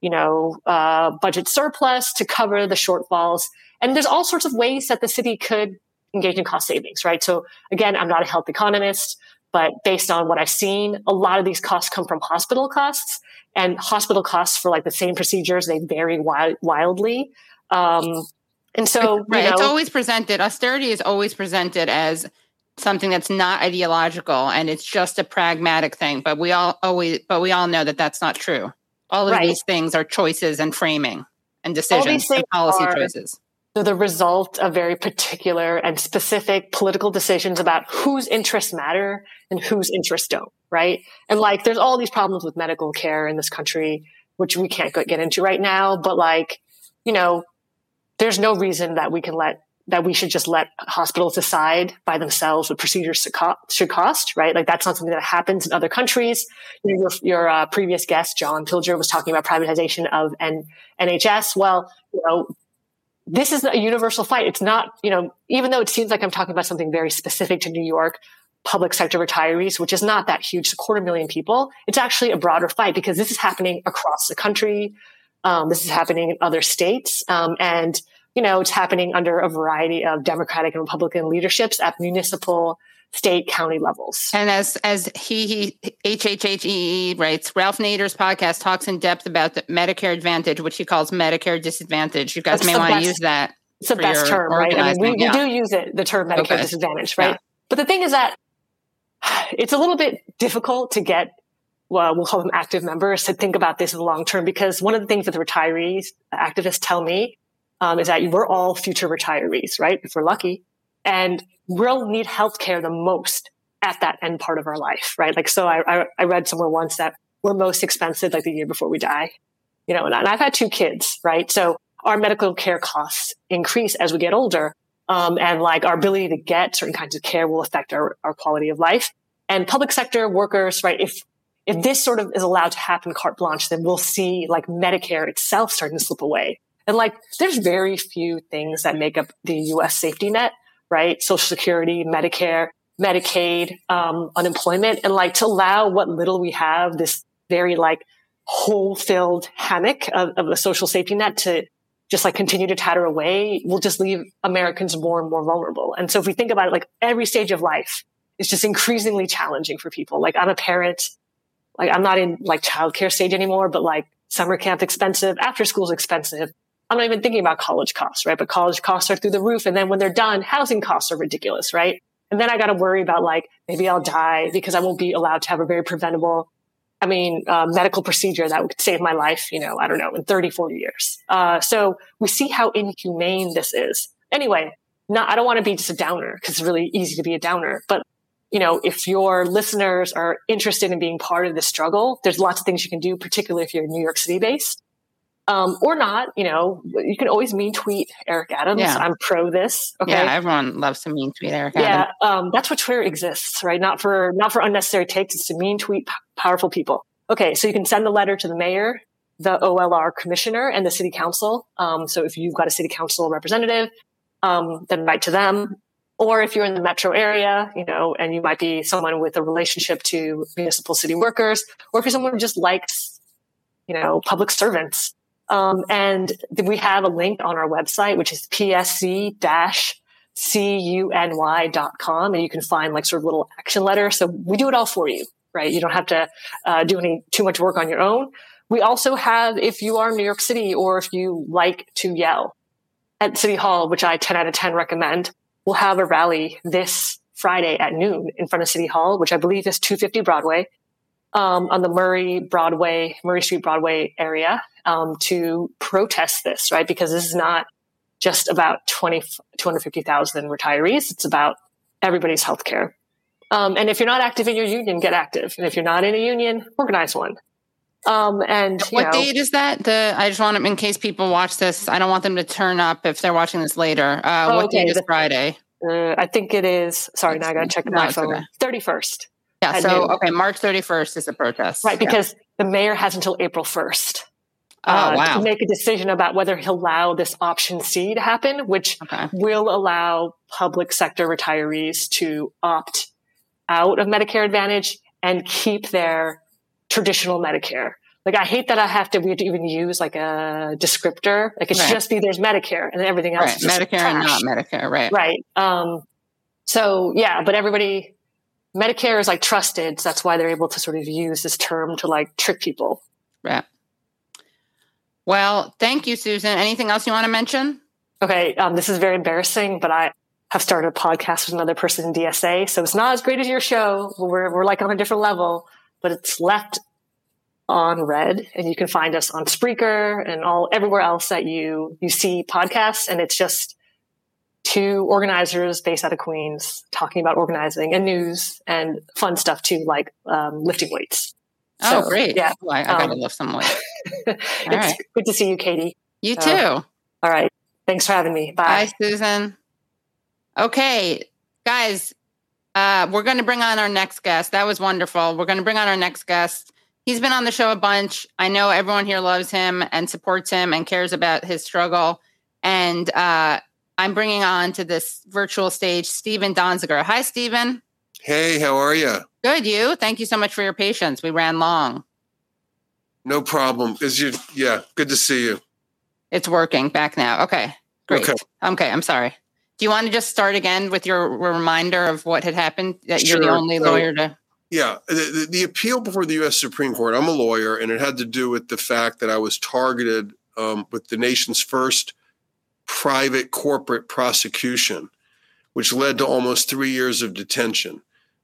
budget surplus to cover the shortfalls. And there's all sorts of ways that the city could engage in cost savings, right? So again, I'm not a health economist, but based on what I've seen, a lot of these costs come from hospital costs. And hospital costs for like the same procedures, they vary wildly. And so, right. It's always presented, austerity is always presented as something that's not ideological and it's just a pragmatic thing. But we all know that that's not true. All of these things are choices and framing and decisions and policy choices. So the result of very particular and specific political decisions about whose interests matter and whose interests don't, right? And like, there's all these problems with medical care in this country, which we can't get into right now. But like, there's no reason that we should just let hospitals decide by themselves what procedures should cost, right? Like that's not something that happens in other countries. Your previous guest, John Pilger, was talking about privatization of NHS. Well, this is a universal fight. It's not, even though it seems like I'm talking about something very specific to New York public sector retirees, which is not that huge, 250,000 people, it's actually a broader fight because this is happening across the country. This is happening in other states. And, it's happening under a variety of Democratic and Republican leaderships at municipal, state, county levels. And as HHHEE writes, Ralph Nader's podcast talks in depth about the Medicare Advantage, which he calls Medicare Disadvantage. You guys may want to use that. It's the best term, right? I mean, we do use the term Medicare Disadvantage, right? Yeah. But the thing is that it's a little bit difficult to get, we'll call them active members, to think about this in the long term, because one of the things that the retirees, activists tell me is that we're all future retirees, right? If we're lucky. And we'll need healthcare the most at that end part of our life, right? Like, so I read somewhere once that we're most expensive like the year before we die, and I've had 2 kids, right? So our medical care costs increase as we get older. And like our ability to get certain kinds of care will affect our quality of life. And public sector workers, right? If this sort of is allowed to happen carte blanche, then we'll see like Medicare itself starting to slip away. And like, there's very few things that make up the U.S. safety net, right? Social Security, Medicare, Medicaid, unemployment, and like to allow what little we have, this very like hole-filled hammock of a social safety net to just like continue to tatter away, will just leave Americans more and more vulnerable. And so if we think about it, like every stage of life is just increasingly challenging for people. Like I'm a parent, like I'm not in like childcare stage anymore, but like summer camp expensive, after school's expensive. I'm not even thinking about college costs, right? But college costs are through the roof. And then when they're done, housing costs are ridiculous, right? And then I got to worry about like, maybe I'll die because I won't be allowed to have a very preventable, medical procedure that would save my life, I don't know, in 30, 40 years. So we see how inhumane this is. Anyway, I don't want to be just a downer because it's really easy to be a downer. But, if your listeners are interested in being part of the struggle, there's lots of things you can do, particularly if you're New York City based. Or not, you can always mean tweet Eric Adams. Yeah. I'm pro this. Okay. Yeah, everyone loves to mean tweet Eric Adams. Yeah, that's what Twitter exists, right? Not for unnecessary takes. It's to mean tweet powerful people. Okay, so you can send the letter to the mayor, the OLR commissioner, and the city council. So if you've got a city council representative, then write to them. Or if you're in the metro area, and you might be someone with a relationship to municipal city workers, or if you're someone who just likes, public servants. And we have a link on our website, which is psc-cuny.com. And you can find like sort of little action letters. So we do it all for you, right? You don't have to do too much work on your own. We also have, if you are in New York City or if you like to yell at City Hall, which I 10 out of 10 recommend, we'll have a rally this Friday at noon in front of City Hall, which I believe is 250 Broadway, on the Murray Street Broadway area, to protest this, right? Because this is not just about 250,000 retayees. It's about everybody's healthcare. And if you're not active in your union, get active. And if you're not in a union, organize one. And what date is that? I just want to, in case people watch this, I don't want them to turn up if they're watching this later. What date is Friday? I think it is. Sorry, now I got to check my phone. Okay. 31st. Yeah. So, okay. March 31st is the protest. Right. Because the mayor has until April 1st. To make a decision about whether he'll allow this option C to happen, which will allow public sector retirees to opt out of Medicare Advantage and keep their traditional Medicare. Like, I hate that we have to even use like a descriptor. Like, it's just there's Medicare and then everything else is just Medicare trash. And not Medicare. Right. Right. So yeah, but Medicare is like trusted. So that's why they're able to sort of use this term to like trick people. Right. Well, thank you, Susan. Anything else you want to mention? Okay. This is very embarrassing, but I have started a podcast with another person in DSA. So it's not as great as your show. We're like on a different level, but it's Left on Red, and you can find us on Spreaker and everywhere else that you see podcasts. And it's just two organizers based out of Queens talking about organizing and news and fun stuff too, like lifting weights. Oh, great. Yeah. I got to lift some weight. It's good to see you, Katie. You too. All right. Thanks for having me. Bye. Bye, Susan. Okay, guys, we're going to bring on our next guest. That was wonderful. We're going to bring on our next guest. He's been on the show a bunch. I know everyone here loves him and supports him and cares about his struggle. And I'm bringing on to this virtual stage, Steven Donziger. Hi, Steven. Hey, how are you? Good, you? Thank you so much for your patience. We ran long. No problem. Good to see you. It's working back now. Okay, great. Okay, I'm sorry. Do you want to just start again with your reminder of what had happened? That You're the only lawyer to... Yeah, the appeal before the U.S. Supreme Court, I'm a lawyer, and it had to do with the fact that I was targeted with the nation's first private corporate prosecution, which led to almost 3 years of detention.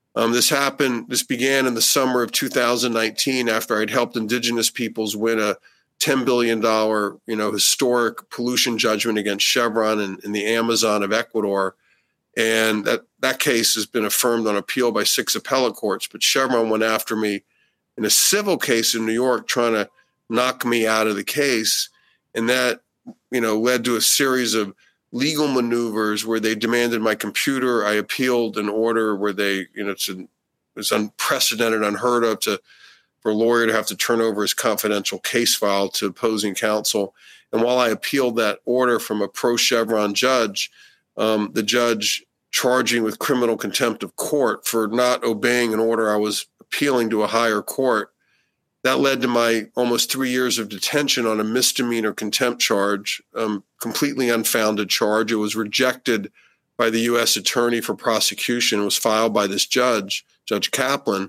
This began in the summer of 2019 after I'd helped indigenous peoples win a $10 billion, historic pollution judgment against Chevron in the Amazon of Ecuador. And that case has been affirmed on appeal by 6 appellate courts. But Chevron went after me in a civil case in New York trying to knock me out of the case. And that, led to a series of legal maneuvers where they demanded my computer. I appealed an order where they, it was unprecedented, unheard of for a lawyer to have to turn over his confidential case file to opposing counsel. And while I appealed that order from a pro-Chevron judge, the judge charging with criminal contempt of court for not obeying an order I was appealing to a higher court, that led to my almost 3 years of detention on a misdemeanor contempt charge, completely unfounded charge. It was rejected by the U.S. attorney for prosecution. It was filed by this judge, Judge Kaplan.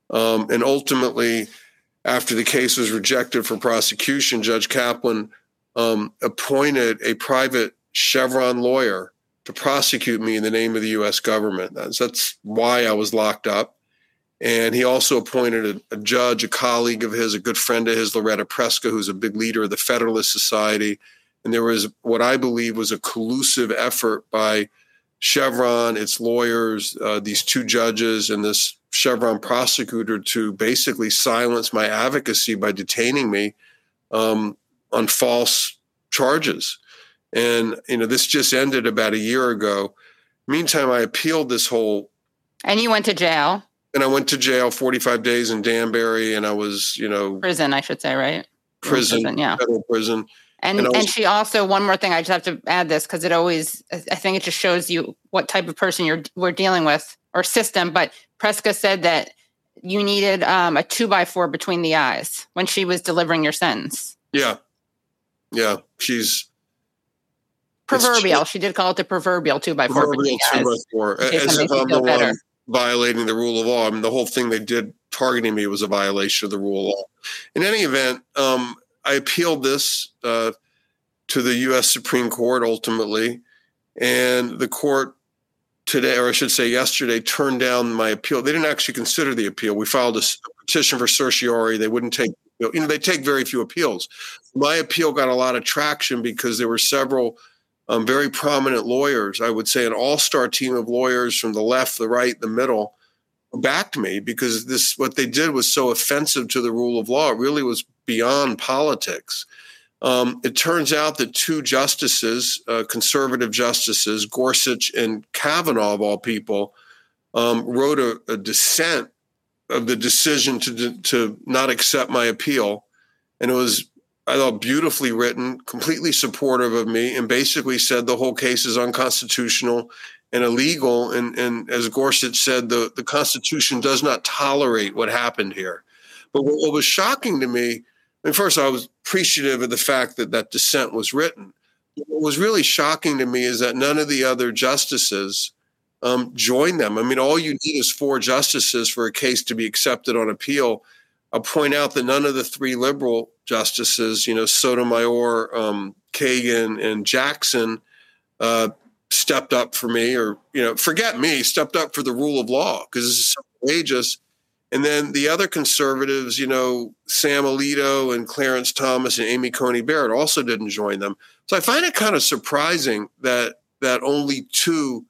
And ultimately, after the case was rejected for prosecution, Judge Kaplan appointed a private Chevron lawyer to prosecute me in the name of the U.S. government. That's why I was locked up. And he also appointed a judge, a colleague of his, a good friend of his, Loretta Preska, who's a big leader of the Federalist Society. And there was what I believe was a collusive effort by Chevron, its lawyers, these two judges, and this Chevron prosecutor to basically silence my advocacy by detaining me on false charges. And, this just ended about a year ago. Meantime, I appealed this whole... And you went to jail. And I went to jail 45 days in Danbury, and I was, prison, I should say, right? Prison, yeah. Federal prison. And she also, one more thing, I just have to add this because I think it just shows you what type of person we're dealing with or system. But Preska said that you needed a 2x4 between the eyes when she was delivering your sentence. Yeah. She's proverbial. She did call it the proverbial 2x4 between the eyes. 2x4. As if I'm the one violating the rule of law. I mean, the whole thing they did targeting me was a violation of the rule of law. In any event, I appealed this to the U.S. Supreme Court ultimately, and the court today, or I should say yesterday, turned down my appeal. They didn't actually consider the appeal. We filed a petition for certiorari. They wouldn't take, they take very few appeals. My appeal got a lot of traction because there were several very prominent lawyers, I would say an all-star team of lawyers from the left, the right, the middle, backed me because what they did was so offensive to the rule of law. It really was beyond politics. It turns out that two justices, conservative justices, Gorsuch and Kavanaugh, of all people, wrote a dissent of the decision to not accept my appeal. And it was, I thought, beautifully written, completely supportive of me, and basically said the whole case is unconstitutional and illegal. And as Gorsuch said, the Constitution does not tolerate what happened here. But what was shocking to me, first, I was appreciative of the fact that dissent was written. What was really shocking to me is that none of the other justices joined them. I mean, all you need is 4 justices for a case to be accepted on appeal. I'll point out that none of the 3 liberal justices, Sotomayor, Kagan, and Jackson, stepped up for me, or, forget me, stepped up for the rule of law, because this is so outrageous. And then the other conservatives, Sam Alito and Clarence Thomas and Amy Coney Barrett also didn't join them. So I find it kind of surprising that only 2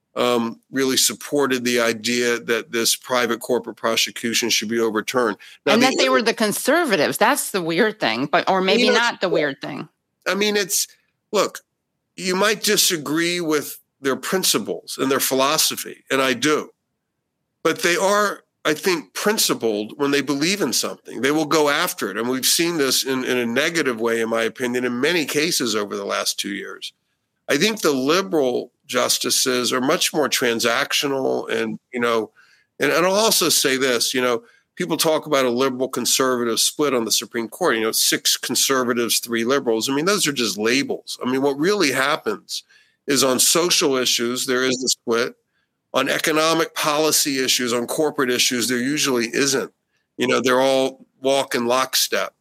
really supported the idea that this private corporate prosecution should be overturned. Now, and that they were the conservatives. That's the weird thing, or maybe not the weird thing. I mean, look, you might disagree with their principles and their philosophy, and I do. But they are, I think, principled when they believe in something. They will go after it. And we've seen this in a negative way, in my opinion, in many cases over the last 2 years. I think the liberal justices are much more transactional, and I'll also say this, people talk about a liberal conservative split on the Supreme Court, 6 conservatives, 3 liberals. I mean, those are just labels. I mean, what really happens is on social issues, there is a split. On economic policy issues, on corporate issues, there usually isn't. They're all walk in lockstep.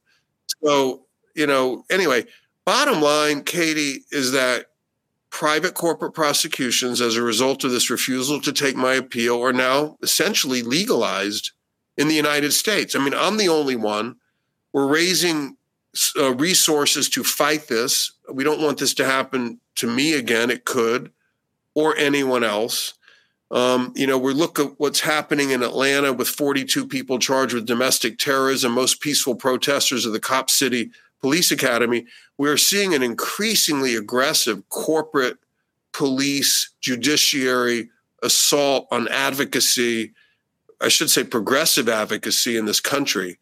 So, anyway, bottom line, Katie, is that private corporate prosecutions, as a result of this refusal to take my appeal, are now essentially legalized in the United States. I mean, I'm the only one. We're raising resources to fight this. We don't want this to happen to me again. It could, or anyone else. We look at what's happening in Atlanta with 42 people charged with domestic terrorism, most peaceful protesters of the Cop City Police Academy. We're seeing an increasingly aggressive corporate police judiciary assault on advocacy, I should say progressive advocacy in this country.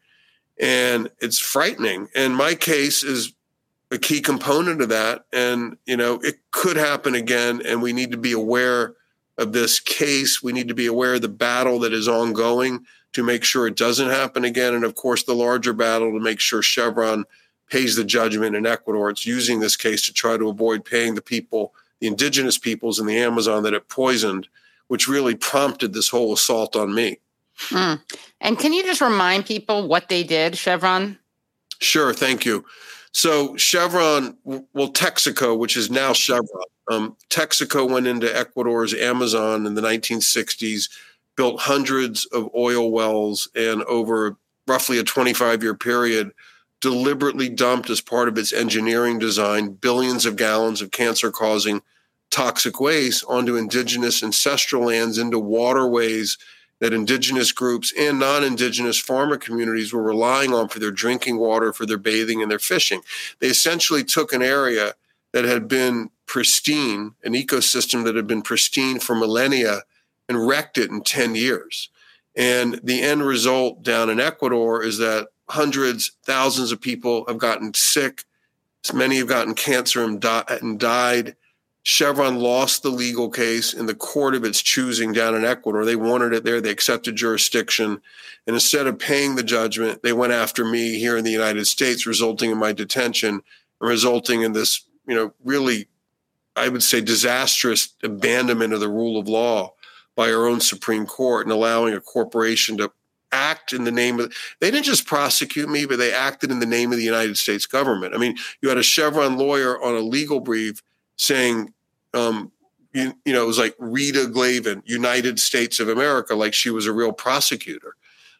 And it's frightening. And my case is a key component of that. And, it could happen again. And we need to be aware of this case. We need to be aware of the battle that is ongoing to make sure it doesn't happen again. And of course, the larger battle to make sure Chevron pays the judgment in Ecuador. It's using this case to try to avoid paying the people, the indigenous peoples in the Amazon that it poisoned, which really prompted this whole assault on me. And can you just remind people what they did, Chevron? Sure. Thank you. So Chevron, well, Texaco, which is now Chevron, Texaco went into Ecuador's Amazon in the 1960s, built hundreds of oil wells, and over roughly a 25-year period, deliberately dumped as part of its engineering design billions of gallons of cancer-causing toxic waste onto indigenous ancestral lands, into waterways that indigenous groups and non-indigenous farmer communities were relying on for their drinking water, for their bathing and their fishing. They essentially took an area that had been pristine, an ecosystem that had been pristine for millennia, and wrecked it in 10 years. And the end result down in Ecuador is that hundreds, thousands of people have gotten sick. Many have gotten cancer and died. Chevron lost the legal case in the court of its choosing down in Ecuador. They wanted it there. They accepted jurisdiction. And instead of paying the judgment, they went after me here in the United States, resulting in my detention and resulting in this, really, I would say, disastrous abandonment of the rule of law by our own Supreme Court, and allowing a corporation to act in the name of, they didn't just prosecute me, but they acted in the name of the United States government. I mean, you had a Chevron lawyer on a legal brief saying, it was like Rita Glavin, United States of America, like she was a real prosecutor.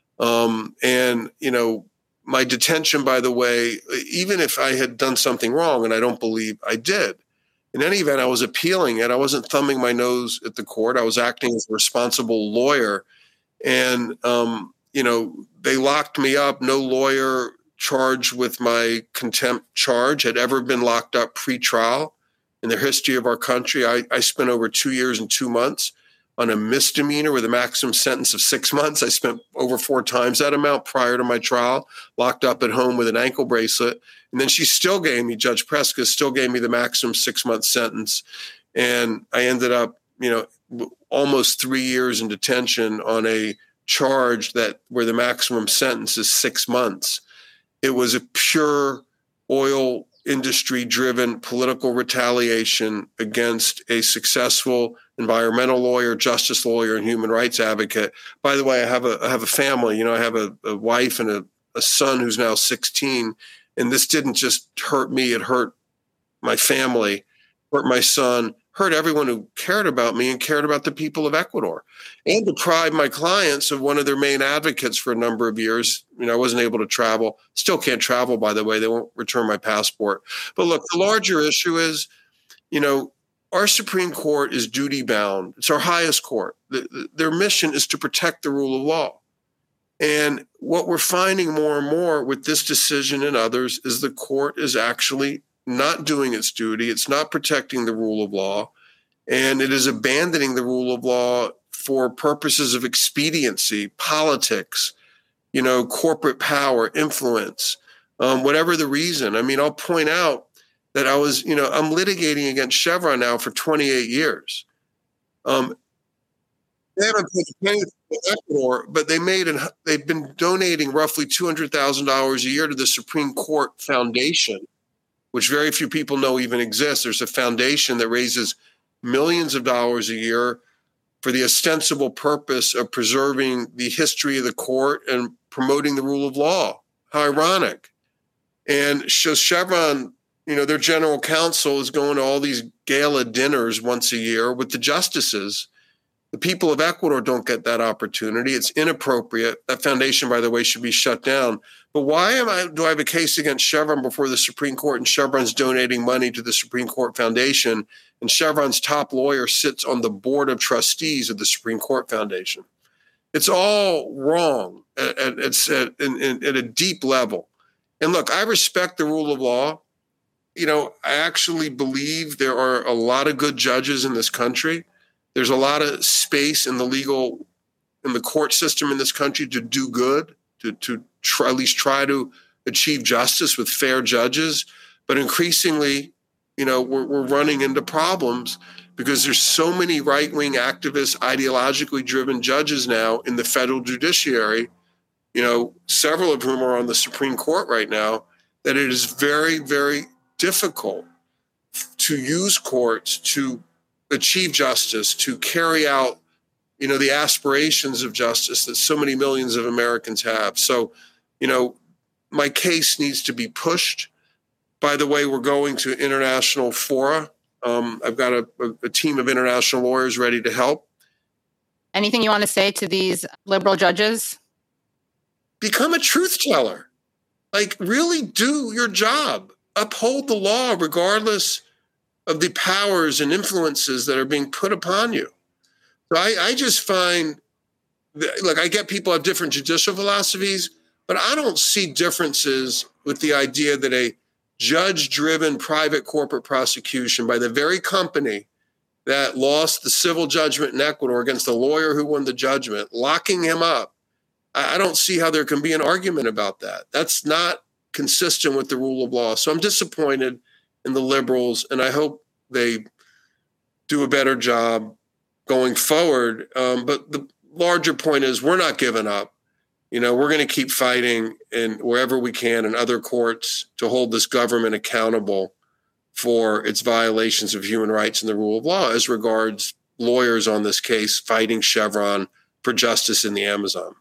My detention, by the way, even if I had done something wrong, and I don't believe I did, in any event, I was appealing it. I wasn't thumbing my nose at the court. I was acting as a responsible lawyer. And, they locked me up. No lawyer charged with my contempt charge had ever been locked up pre-trial in the history of our country. I spent over 2 years and 2 months on a misdemeanor with a maximum sentence of 6 months. I spent over 4 times that amount prior to my trial, locked up at home with an ankle bracelet. And then she still gave me, Judge Preska still gave me the maximum 6-month sentence. And I ended up, almost 3 years in detention on a charge where the maximum sentence is 6 months. It was a pure oil industry-driven political retaliation against a successful environmental lawyer, justice lawyer, and human rights advocate. By the way, I have a family. I have a wife and a son who's now 16. And this didn't just hurt me; it hurt my family, hurt my son, hurt everyone who cared about me and cared about the people of Ecuador, and deprived my clients of one of their main advocates for a number of years. I wasn't able to travel. Still can't travel, by the way. They won't return my passport. But look, the larger issue is, our Supreme Court is duty bound. It's our highest court. Their mission is to protect the rule of law. And what we're finding more and more with this decision and others is the court is actually not doing its duty. It's not protecting the rule of law, and it is abandoning the rule of law for purposes of expediency, politics, corporate power, influence, whatever the reason. I mean, I'll point out that I'm litigating against Chevron now for 28 years. They haven't paid a penny to Ecuador, but they've been donating roughly $200,000 a year to the Supreme Court Foundation, which very few people know even exists. There's a foundation that raises millions of dollars a year for the ostensible purpose of preserving the history of the court and promoting the rule of law. How ironic. And so Chevron, their general counsel is going to all these gala dinners once a year with the justices. The people of Ecuador don't get that opportunity. It's inappropriate. That foundation, by the way, should be shut down. But why do I have a case against Chevron before the Supreme Court, and Chevron's donating money to the Supreme Court Foundation, and Chevron's top lawyer sits on the board of trustees of the Supreme Court Foundation? It's all wrong. It's at a deep level. And look, I respect the rule of law. I actually believe there are a lot of good judges in this country. There's a lot of space in the court system in this country to do good, to try, at least try to achieve justice with fair judges. But increasingly, we're running into problems because there's so many right-wing activist, ideologically driven judges now in the federal judiciary, several of whom are on the Supreme Court right now, that it is very, very difficult to use courts to achieve justice, to carry out, the aspirations of justice that so many millions of Americans have. So, my case needs to be pushed. By the way, we're going to international fora. I've got a team of international lawyers ready to help. Anything you want to say to these liberal judges? Become a truth teller. Like, really do your job. Uphold the law regardless of the powers and influences that are being put upon you. So I just find, look, I get people have different judicial philosophies, but I don't see differences with the idea that a judge-driven private corporate prosecution by the very company that lost the civil judgment in Ecuador against the lawyer who won the judgment, locking him up, I don't see how there can be an argument about that. That's not consistent with the rule of law. So I'm disappointed in the liberals, and I hope they do a better job going forward. But the larger point is we're not giving up. You know, we're going to keep fighting wherever we can in other courts to hold this government accountable for its violations of human rights and the rule of law as regards lawyers on this case fighting Chevron for justice in the Amazon.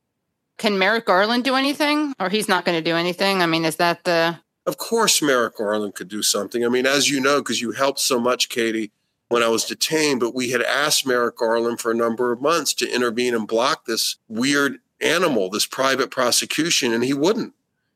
Can Merrick Garland do anything, or he's not going to do anything? I mean, is that the... Of course, Merrick Garland could do something. I mean, as you know, because you helped so much, Katie, when I was detained, but we had asked Merrick Garland for a number of months to intervene and block this weird animal, this private prosecution, and he wouldn't.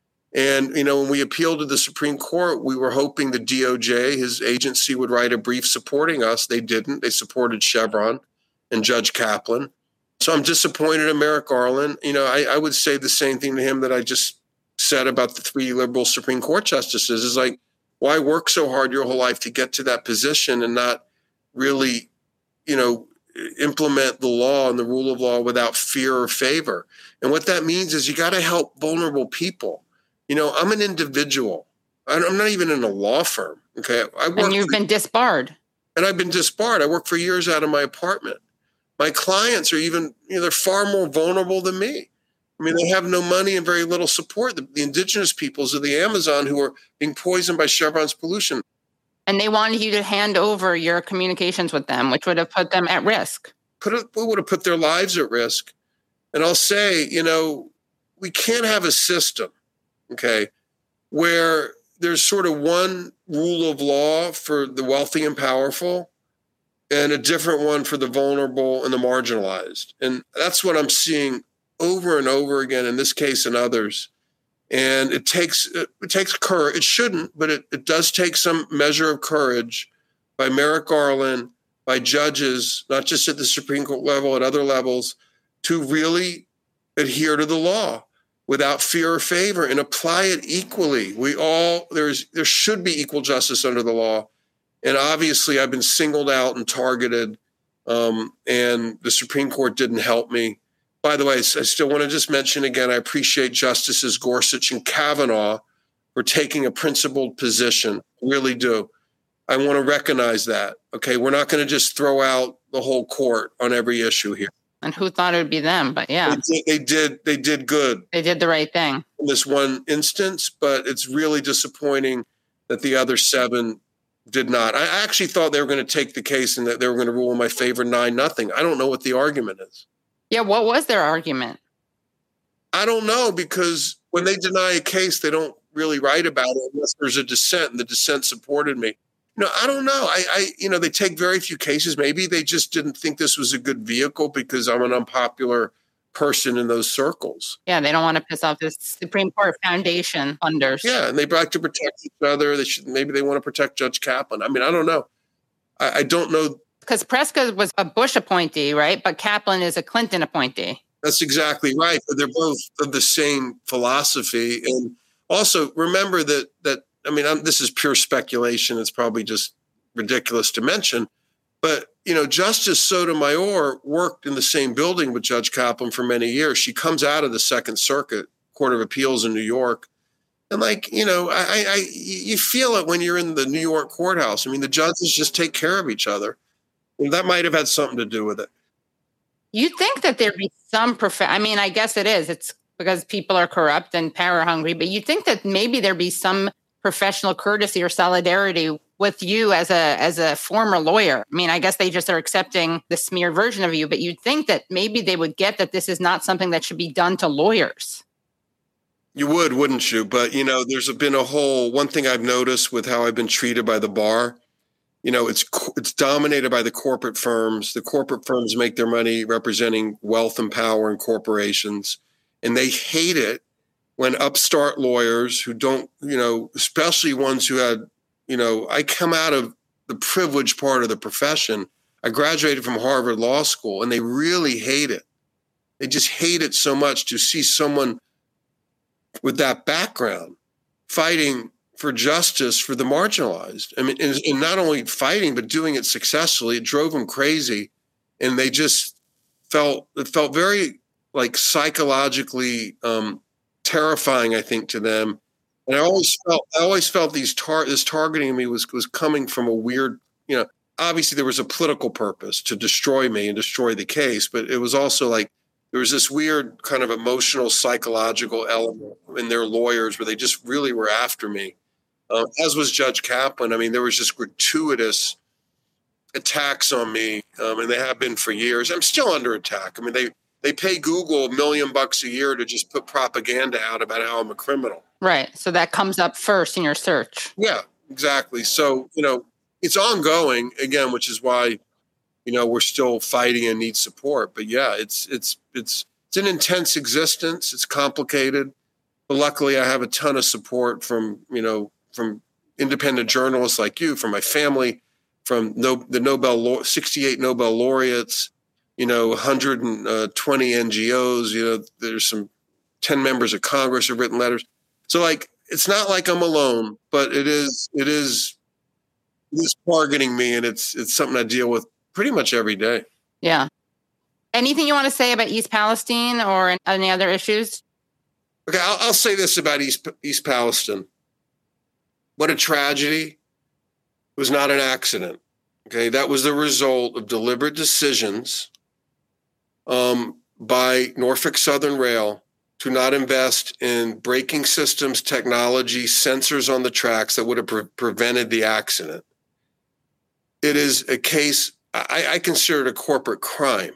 And, you know, when we appealed to the Supreme Court, we were hoping the DOJ, his agency, would write a brief supporting us. They didn't. They supported Chevron and Judge Kaplan. So I'm disappointed in Merrick Garland. You know, I would say the same thing to him that I just said about the 3 liberal Supreme Court justices. Is like, why work so hard your whole life to get to that position and not really, you know, implement the law and the rule of law without fear or favor? And what that means is you got to help vulnerable people. You know, I'm an individual. I'm not even in a law firm. Okay. And you've been disbarred. And I've been disbarred. I worked for years out of my apartment. My clients are even, you know, they're far more vulnerable than me. I mean, they have no money and very little support. The indigenous peoples of the Amazon who are being poisoned by Chevron's pollution. And they wanted you to hand over your communications with them, which would have put them at risk. It would have put their lives at risk. And I'll say, you know, we can't have a system, okay, where there's sort of one rule of law for the wealthy and powerful and a different one for the vulnerable and the marginalized. And that's what I'm seeing over and over again in this case and others. And it takes courage. It shouldn't, but it does take some measure of courage by Merrick Garland, by judges, not just at the Supreme Court level, at other levels, to really adhere to the law without fear or favor and apply it equally. There should be equal justice under the law. And obviously I've been singled out and targeted, and the Supreme Court didn't help me. By the way, I still want to just mention again, I appreciate Justices Gorsuch and Kavanaugh for taking a principled position. Really do. I want to recognize that. Okay, we're not going to just throw out the whole court on every issue here. And who thought it would be them? But yeah. They did good. They did the right thing. In this one instance, but it's really disappointing that the other 7 did not. I actually thought they were going to take the case and that they were going to rule in my favor 9-0. I don't know what the argument is. Yeah, what was their argument? I don't know, because when they deny a case, they don't really write about it unless there's a dissent, and the dissent supported me. You know, I don't know. They take very few cases. Maybe they just didn't think this was a good vehicle because I'm an unpopular person in those circles. Yeah, they don't want to piss off the Supreme Court Foundation funders. Yeah, and they like to protect each other. Maybe they want to protect Judge Kaplan. I mean, I don't know. I don't know. Because Preska was a Bush appointee, right? But Kaplan is a Clinton appointee. That's exactly right. But they're both of the same philosophy. And also remember that this is pure speculation. It's probably just ridiculous to mention. But, you know, Justice Sotomayor worked in the same building with Judge Kaplan for many years. She comes out of the Second Circuit Court of Appeals in New York. And like, you know, you feel it when you're in the New York courthouse. I mean, the judges just take care of each other. And that might have had something to do with it. You think that there'd be some I guess it is. It's because people are corrupt and power hungry. But you think that maybe there'd be some professional courtesy or solidarity with you as a former lawyer. I mean, I guess they just are accepting the smear version of you. But you'd think that maybe they would get that this is not something that should be done to lawyers. You would, wouldn't you? But, there's been one thing I've noticed with how I've been treated by the bar. It's dominated by the corporate firms. The corporate firms make their money representing wealth and power and corporations. And they hate it when upstart lawyers who don't, especially ones who had, I come out of the privileged part of the profession. I graduated from Harvard Law School, and they really hate it. They just hate it so much to see someone with that background fighting for justice for the marginalized. I mean, and not only fighting, but doing it successfully. It drove them crazy. And they just felt very like psychologically terrifying, I think, to them. And I always felt this targeting of me was coming from a weird, obviously there was a political purpose to destroy me and destroy the case, but it was also like there was this weird kind of emotional, psychological element in their lawyers where they just really were after me, as was Judge Kaplan. I mean, there was just gratuitous attacks on me, and they have been for years. I'm still under attack. I mean, they pay Google $1 million a year to just put propaganda out about how I'm a criminal. Right. So that comes up first in your search. Yeah, exactly. So, it's ongoing again, which is why, we're still fighting and need support. But yeah, it's an intense existence. It's complicated. But luckily I have a ton of support from independent journalists like you, from my family, from the 68 Nobel laureates, 120 NGOs, there's some 10 members of Congress have written letters. So it's not like I'm alone, but it is targeting me, and it's something I deal with pretty much every day. Yeah. Anything you want to say about East Palestine or any other issues? Okay, I'll say this about East Palestine. What a tragedy. It was not an accident. Okay, that was the result of deliberate decisions by Norfolk Southern Rail to not invest in braking systems, technology, sensors on the tracks that would have prevented the accident. It is a case, I consider it a corporate crime.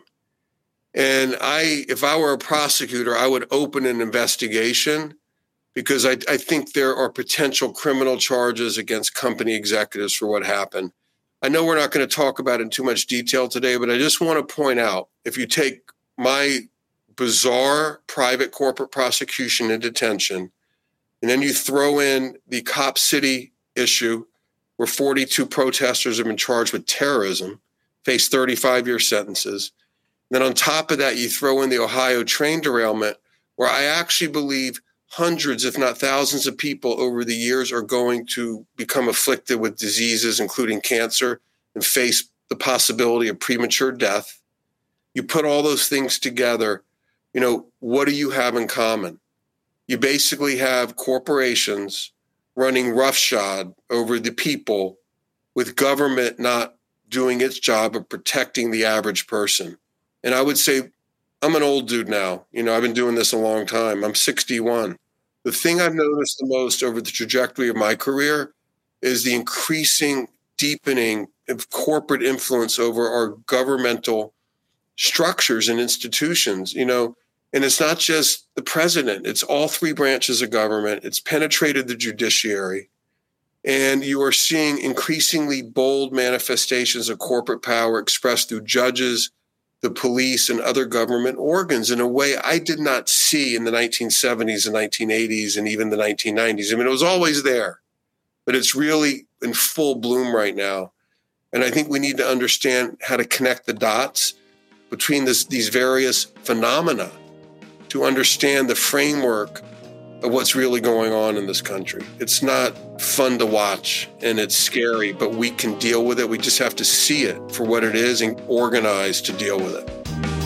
And if I were a prosecutor, I would open an investigation because I think there are potential criminal charges against company executives for what happened. I know we're not going to talk about it in too much detail today, but I just want to point out, if you take my bizarre private corporate prosecution and detention, and then you throw in the Cop City issue where 42 protesters have been charged with terrorism, face 35-year sentences. Then on top of that, you throw in the Ohio train derailment, where I actually believe hundreds, if not thousands of people over the years are going to become afflicted with diseases, including cancer, and face the possibility of premature death. You put all those things together, what do you have in common? You basically have corporations running roughshod over the people with government not doing its job of protecting the average person. And I would say, I'm an old dude now. I've been doing this a long time. I'm 61. The thing I've noticed the most over the trajectory of my career is the increasing deepening of corporate influence over our governmental structures and institutions, and it's not just the president, it's all three branches of government. It's penetrated the judiciary, and you are seeing increasingly bold manifestations of corporate power expressed through judges, the police, and other government organs in a way I did not see in the 1970s and 1980s and even the 1990s. I mean, it was always there, but it's really in full bloom right now. And I think we need to understand how to connect the dots between these various phenomena to understand the framework of what's really going on in this country. It's not fun to watch and it's scary, but we can deal with it. We just have to see it for what it is and organize to deal with it.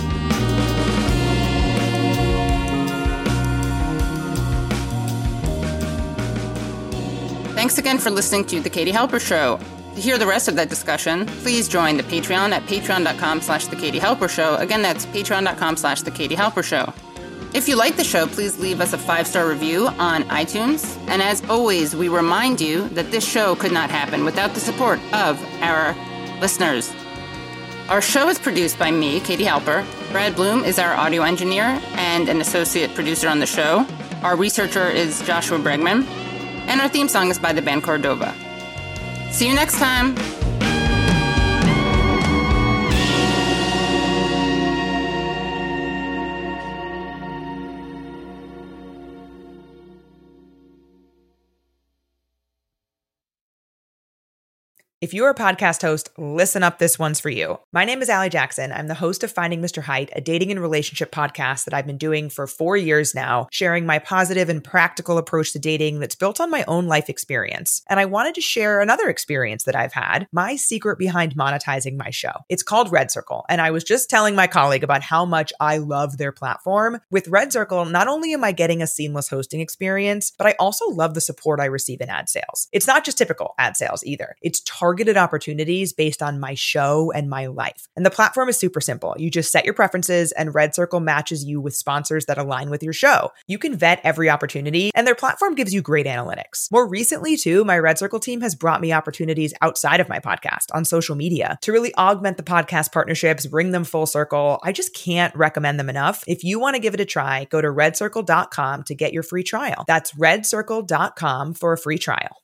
Thanks again for listening to The Katie Halper Show. To hear the rest of that discussion, please join the Patreon at patreon.com/The Katie Halper Show. Again, that's patreon.com/The Katie Halper Show. If you like the show, please leave us a 5-star review on iTunes. And as always, we remind you that this show could not happen without the support of our listeners. Our show is produced by me, Katie Halper, Brad Bloom is our audio engineer and an associate producer on the show. Our researcher is Joshua Bregman. And our theme song is by the band Cordova. See you next time. If you're a podcast host, listen up, this one's for you. My name is Allie Jackson. I'm the host of Finding Mr. Height, a dating and relationship podcast that I've been doing for 4 years now, sharing my positive and practical approach to dating that's built on my own life experience. And I wanted to share another experience that I've had, my secret behind monetizing my show. It's called Red Circle, and I was just telling my colleague about how much I love their platform. With Red Circle, not only am I getting a seamless hosting experience, but I also love the support I receive in ad sales. It's not just typical ad sales either. It's targeted opportunities based on my show and my life. And the platform is super simple. You just set your preferences and Red Circle matches you with sponsors that align with your show. You can vet every opportunity and their platform gives you great analytics. More recently too, my Red Circle team has brought me opportunities outside of my podcast on social media to really augment the podcast partnerships, bring them full circle. I just can't recommend them enough. If you want to give it a try, go to redcircle.com to get your free trial. That's redcircle.com for a free trial.